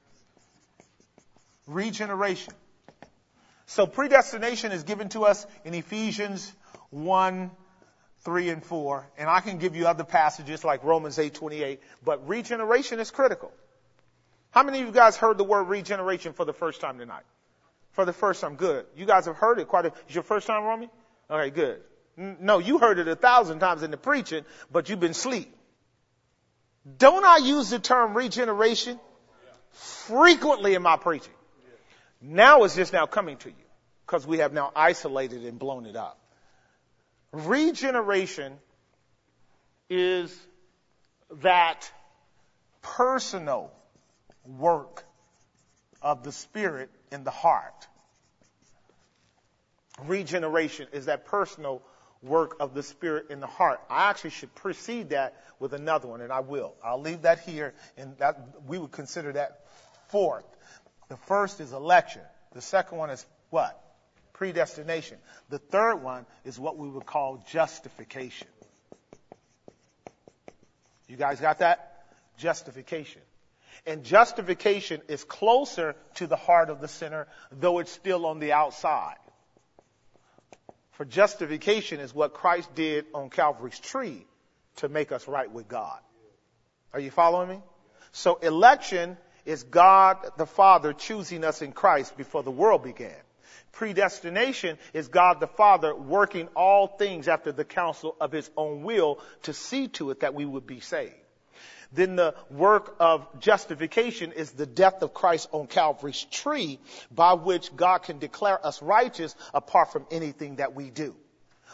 Regeneration. So predestination is given to us in Ephesians one, three, and four. And I can give you other passages like Romans eight twenty-eight. But regeneration is critical. How many of you guys heard the word regeneration for the first time tonight? For the first time, good. You guys have heard it quite a, is your first time, Romy? Okay, good. No, you heard it a thousand times in the preaching, but you've been asleep. Don't I use the term regeneration frequently in my preaching? Now it's just now coming to you because we have now isolated and blown it up. Regeneration is that personal work of the Spirit in the heart. Regeneration is that personal work of the Spirit in the heart. I actually should precede that with another one, and I will. I'll leave that here, and that we would consider that fourth. The first is election. The second one is what? Predestination. The third one is what we would call justification. You guys got that? Justification. And justification is closer to the heart of the sinner, though it's still on the outside. For justification is what Christ did on Calvary's tree to make us right with God. Are you following me? So election is God the Father choosing us in Christ before the world began. Predestination is God the Father working all things after the counsel of his own will to see to it that we would be saved. Then the work of justification is the death of Christ on Calvary's tree, by which God can declare us righteous apart from anything that we do.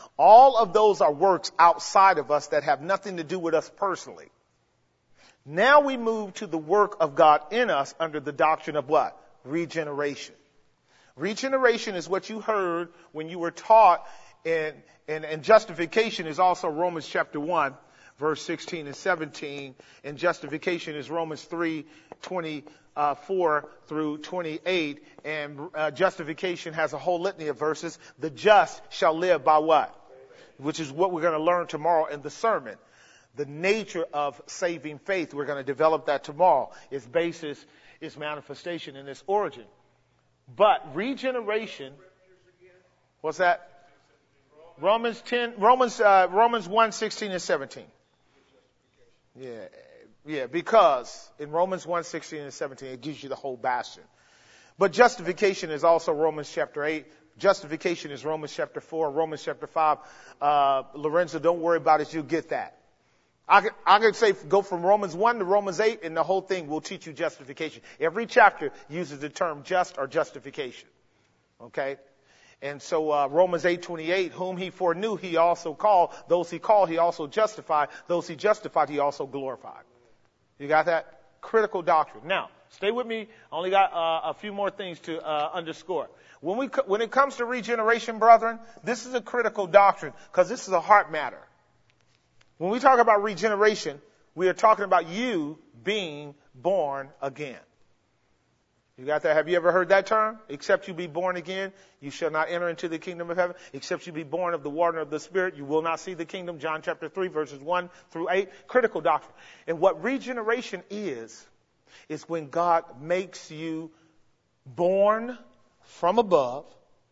All of those are works outside of us that have nothing to do with us personally. Now we move to the work of God in us under the doctrine of what? Regeneration. Regeneration is what you heard when you were taught, in, in, and justification is also Romans chapter one, verse sixteen and seventeen, and justification is Romans three, twenty-four through twenty-eight, and uh, justification has a whole litany of verses. The just shall live by what? Which is what we're going to learn tomorrow in the sermon. The nature of saving faith, we're going to develop that tomorrow. Its basis, its manifestation, and its origin. But regeneration, what's that? Romans ten, Romans, uh, Romans one, sixteen and seventeen. Yeah, yeah, because in Romans one, sixteen and seventeen, it gives you the whole bastion. But justification is also Romans chapter eight. Justification is Romans chapter four, Romans chapter five. Uh, Lorenzo, don't worry about it. You'll get that. I could, I could say go from Romans one to Romans eight, and the whole thing will teach you justification. Every chapter uses the term just or justification. Okay? And so uh, Romans eight twenty-eight, whom he foreknew, he also called. Those he called, he also justified. Those he justified, he also glorified. You got that? Critical doctrine. Now, stay with me. I only got uh, a few more things to uh, underscore. When we when it comes to regeneration, brethren, this is a critical doctrine because this is a heart matter. When we talk about regeneration, we are talking about you being born again. You got that? Have you ever heard that term? Except you be born again, you shall not enter into the kingdom of heaven. Except you be born of the water and of the Spirit, you will not see the kingdom. John chapter three, verses one through eight. Critical doctrine. And what regeneration is, is when God makes you born from above,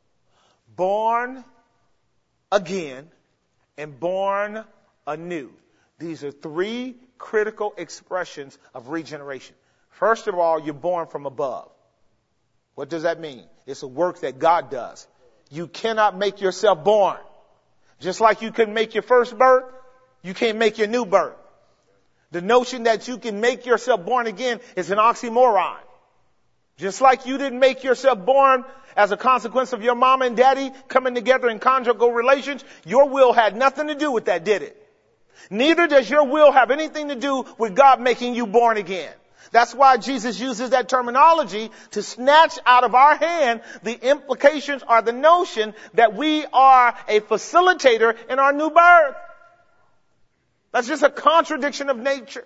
born again, and born anew. These are three critical expressions of regeneration. First of all, you're born from above. What does that mean? It's a work that God does. You cannot make yourself born. Just like you couldn't make your first birth, you can't make your new birth. The notion that you can make yourself born again is an oxymoron. Just like you didn't make yourself born as a consequence of your mama and daddy coming together in conjugal relations, your will had nothing to do with that, did it? Neither does your will have anything to do with God making you born again. That's why Jesus uses that terminology to snatch out of our hand the implications or the notion that we are a facilitator in our new birth. That's just a contradiction of nature.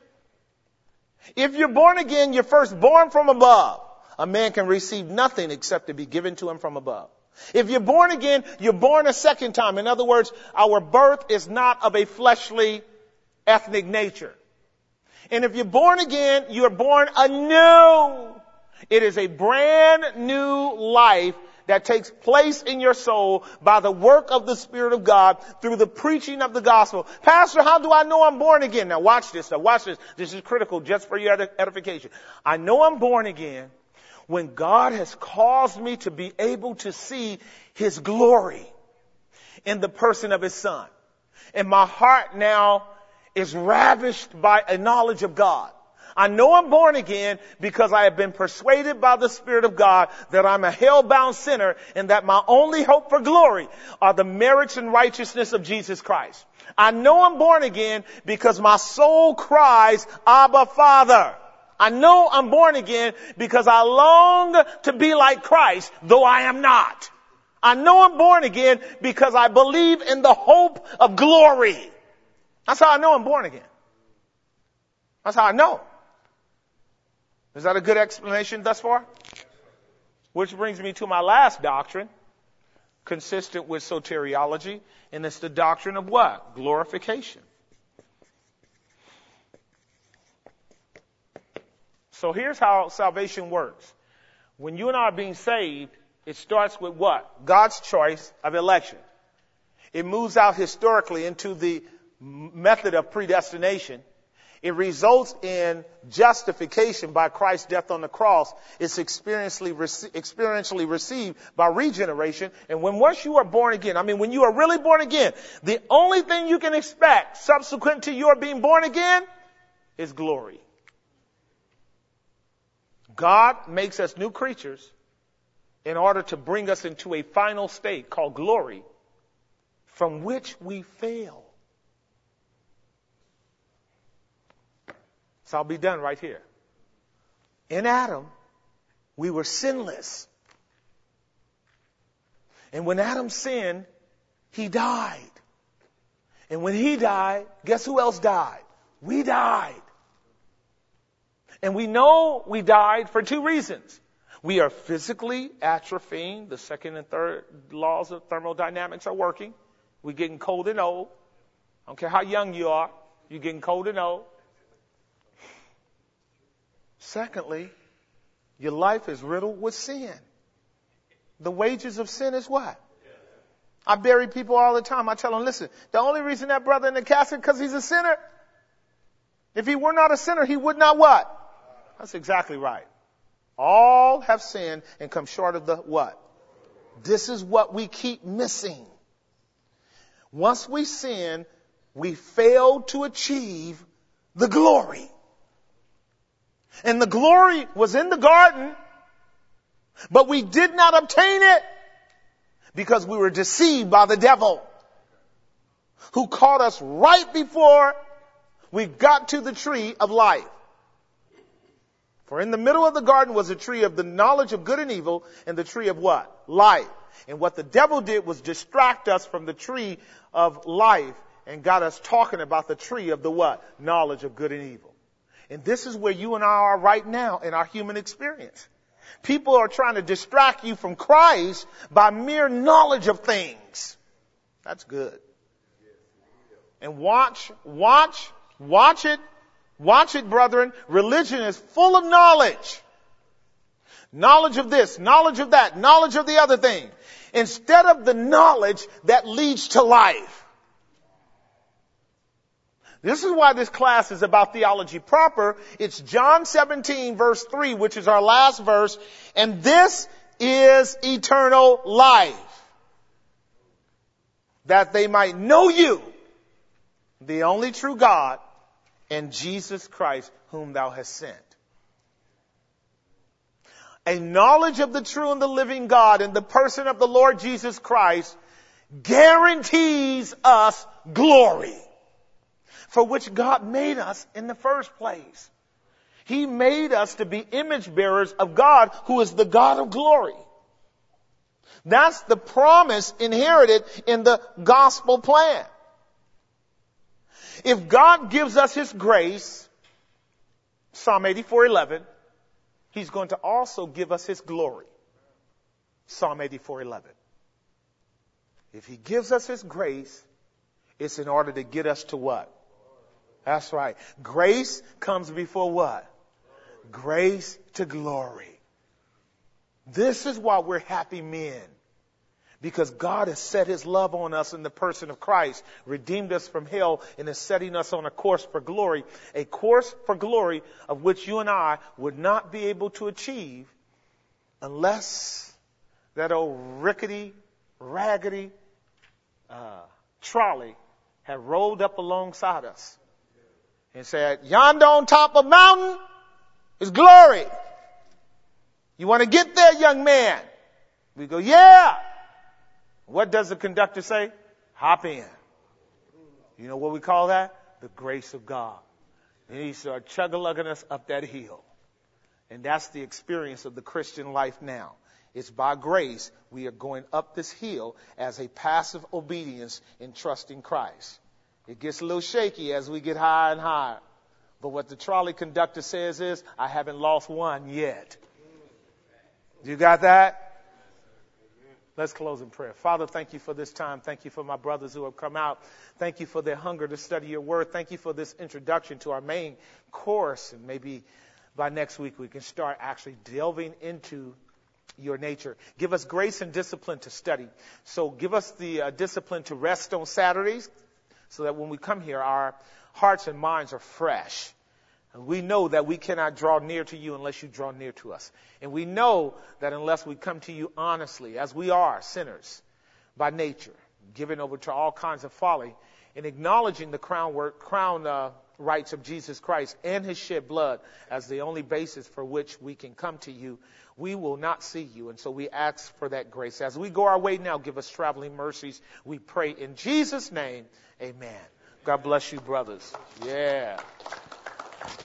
If you're born again, you're first born from above. A man can receive nothing except to be given to him from above. If you're born again, you're born a second time. In other words, our birth is not of a fleshly, ethnic nature. And if you're born again, you're born anew. It is a brand new life that takes place in your soul by the work of the Spirit of God through the preaching of the gospel. Pastor, how do I know I'm born again? Now watch this. Now watch this. This is critical just for your edification. I know I'm born again when God has caused me to be able to see His glory in the person of His Son. And my heart now is ravished by a knowledge of God. I know I'm born again because I have been persuaded by the Spirit of God that I'm a hell-bound sinner and that my only hope for glory are the merits and righteousness of Jesus Christ. I know I'm born again because my soul cries, Abba, Father. I know I'm born again because I long to be like Christ, though I am not. I know I'm born again because I believe in the hope of glory. That's how I know I'm born again. That's how I know. Is that a good explanation thus far? Which brings me to my last doctrine, consistent with soteriology, and it's the doctrine of what? Glorification. So here's how salvation works. When you and I are being saved, it starts with what? God's choice of election. It moves out historically into the method of predestination. It results in justification by Christ's death on the cross. It's experientially, rece- experientially received by regeneration. And when once you are born again, I mean, when you are really born again, the only thing you can expect subsequent to your being born again is glory. God makes us new creatures in order to bring us into a final state called glory from which we fail. So I'll be done right here. In Adam, we were sinless. And when Adam sinned, he died. And when he died, guess who else died? We died. And we know we died for two reasons. We are physically atrophying. The second and third laws of thermodynamics are working. We're getting cold and old. I don't care how young you are. You're getting cold and old. Secondly, your life is riddled with sin. The wages of sin is what? I bury people all the time. I tell them, listen, the only reason that brother in the casket because he's a sinner. If he were not a sinner, he would not what? That's exactly right. All have sinned and come short of the what? This is what we keep missing. Once we sin, we fail to achieve the glory. And the glory was in the garden, but we did not obtain it because we were deceived by the devil, who caught us right before we got to the tree of life. For in the middle of the garden was a tree of the knowledge of good and evil, and the tree of what? Life. And what the devil did was distract us from the tree of life and got us talking about the tree of the what? Knowledge of good and evil. And this is where you and I are right now in our human experience. People are trying to distract you from Christ by mere knowledge of things. That's good. And watch, watch, watch it. Watch it, brethren. Religion is full of knowledge. Knowledge of this, knowledge of that, knowledge of the other thing. Instead of the knowledge that leads to life. This is why this class is about theology proper. It's John seventeen verse three, which is our last verse. And this is eternal life. That they might know you, the only true God, and Jesus Christ, whom thou hast sent. A knowledge of the true and the living God in the person of the Lord Jesus Christ guarantees us glory, for which God made us in the first place. He made us to be image bearers of God, who is the God of glory. That's the promise inherited in the gospel plan. If God gives us His grace, Psalm eighty-four eleven, He's going to also give us His glory. Psalm eighty-four eleven. If He gives us His grace, it's in order to get us to what? That's right. Grace comes before what? Grace to glory. This is why we're happy men. Because God has set His love on us in the person of Christ, redeemed us from hell, and is setting us on a course for glory. A course for glory of which you and I would not be able to achieve unless that old rickety, raggedy uh, trolley had rolled up alongside us and said, yonder on top of mountain is glory. You want to get there, young man? We go, yeah. What does the conductor say? Hop in. You know what we call that? The grace of God. And He started chug-a-lugging us up that hill. And that's the experience of the Christian life now. It's by grace we are going up this hill as a passive obedience in trusting Christ. It gets a little shaky as we get higher and higher. But what the trolley conductor says is, I haven't lost one yet. You got that? Let's close in prayer. Father, thank you for this time. Thank you for my brothers who have come out. Thank you for their hunger to study your word. Thank you for this introduction to our main course. And maybe by next week we can start actually delving into your nature. Give us grace and discipline to study. So give us the uh, discipline to rest on Saturdays so that when we come here, our hearts and minds are fresh. And we know that we cannot draw near to you unless you draw near to us. And we know that unless we come to you honestly, as we are sinners by nature, given over to all kinds of folly, and acknowledging the crown, word, crown uh, rights of Jesus Christ and his shed blood as the only basis for which we can come to you, we will not see you. And so we ask for that grace. As we go our way now, give us traveling mercies. We pray in Jesus' name. Amen. God bless you, brothers. Yeah.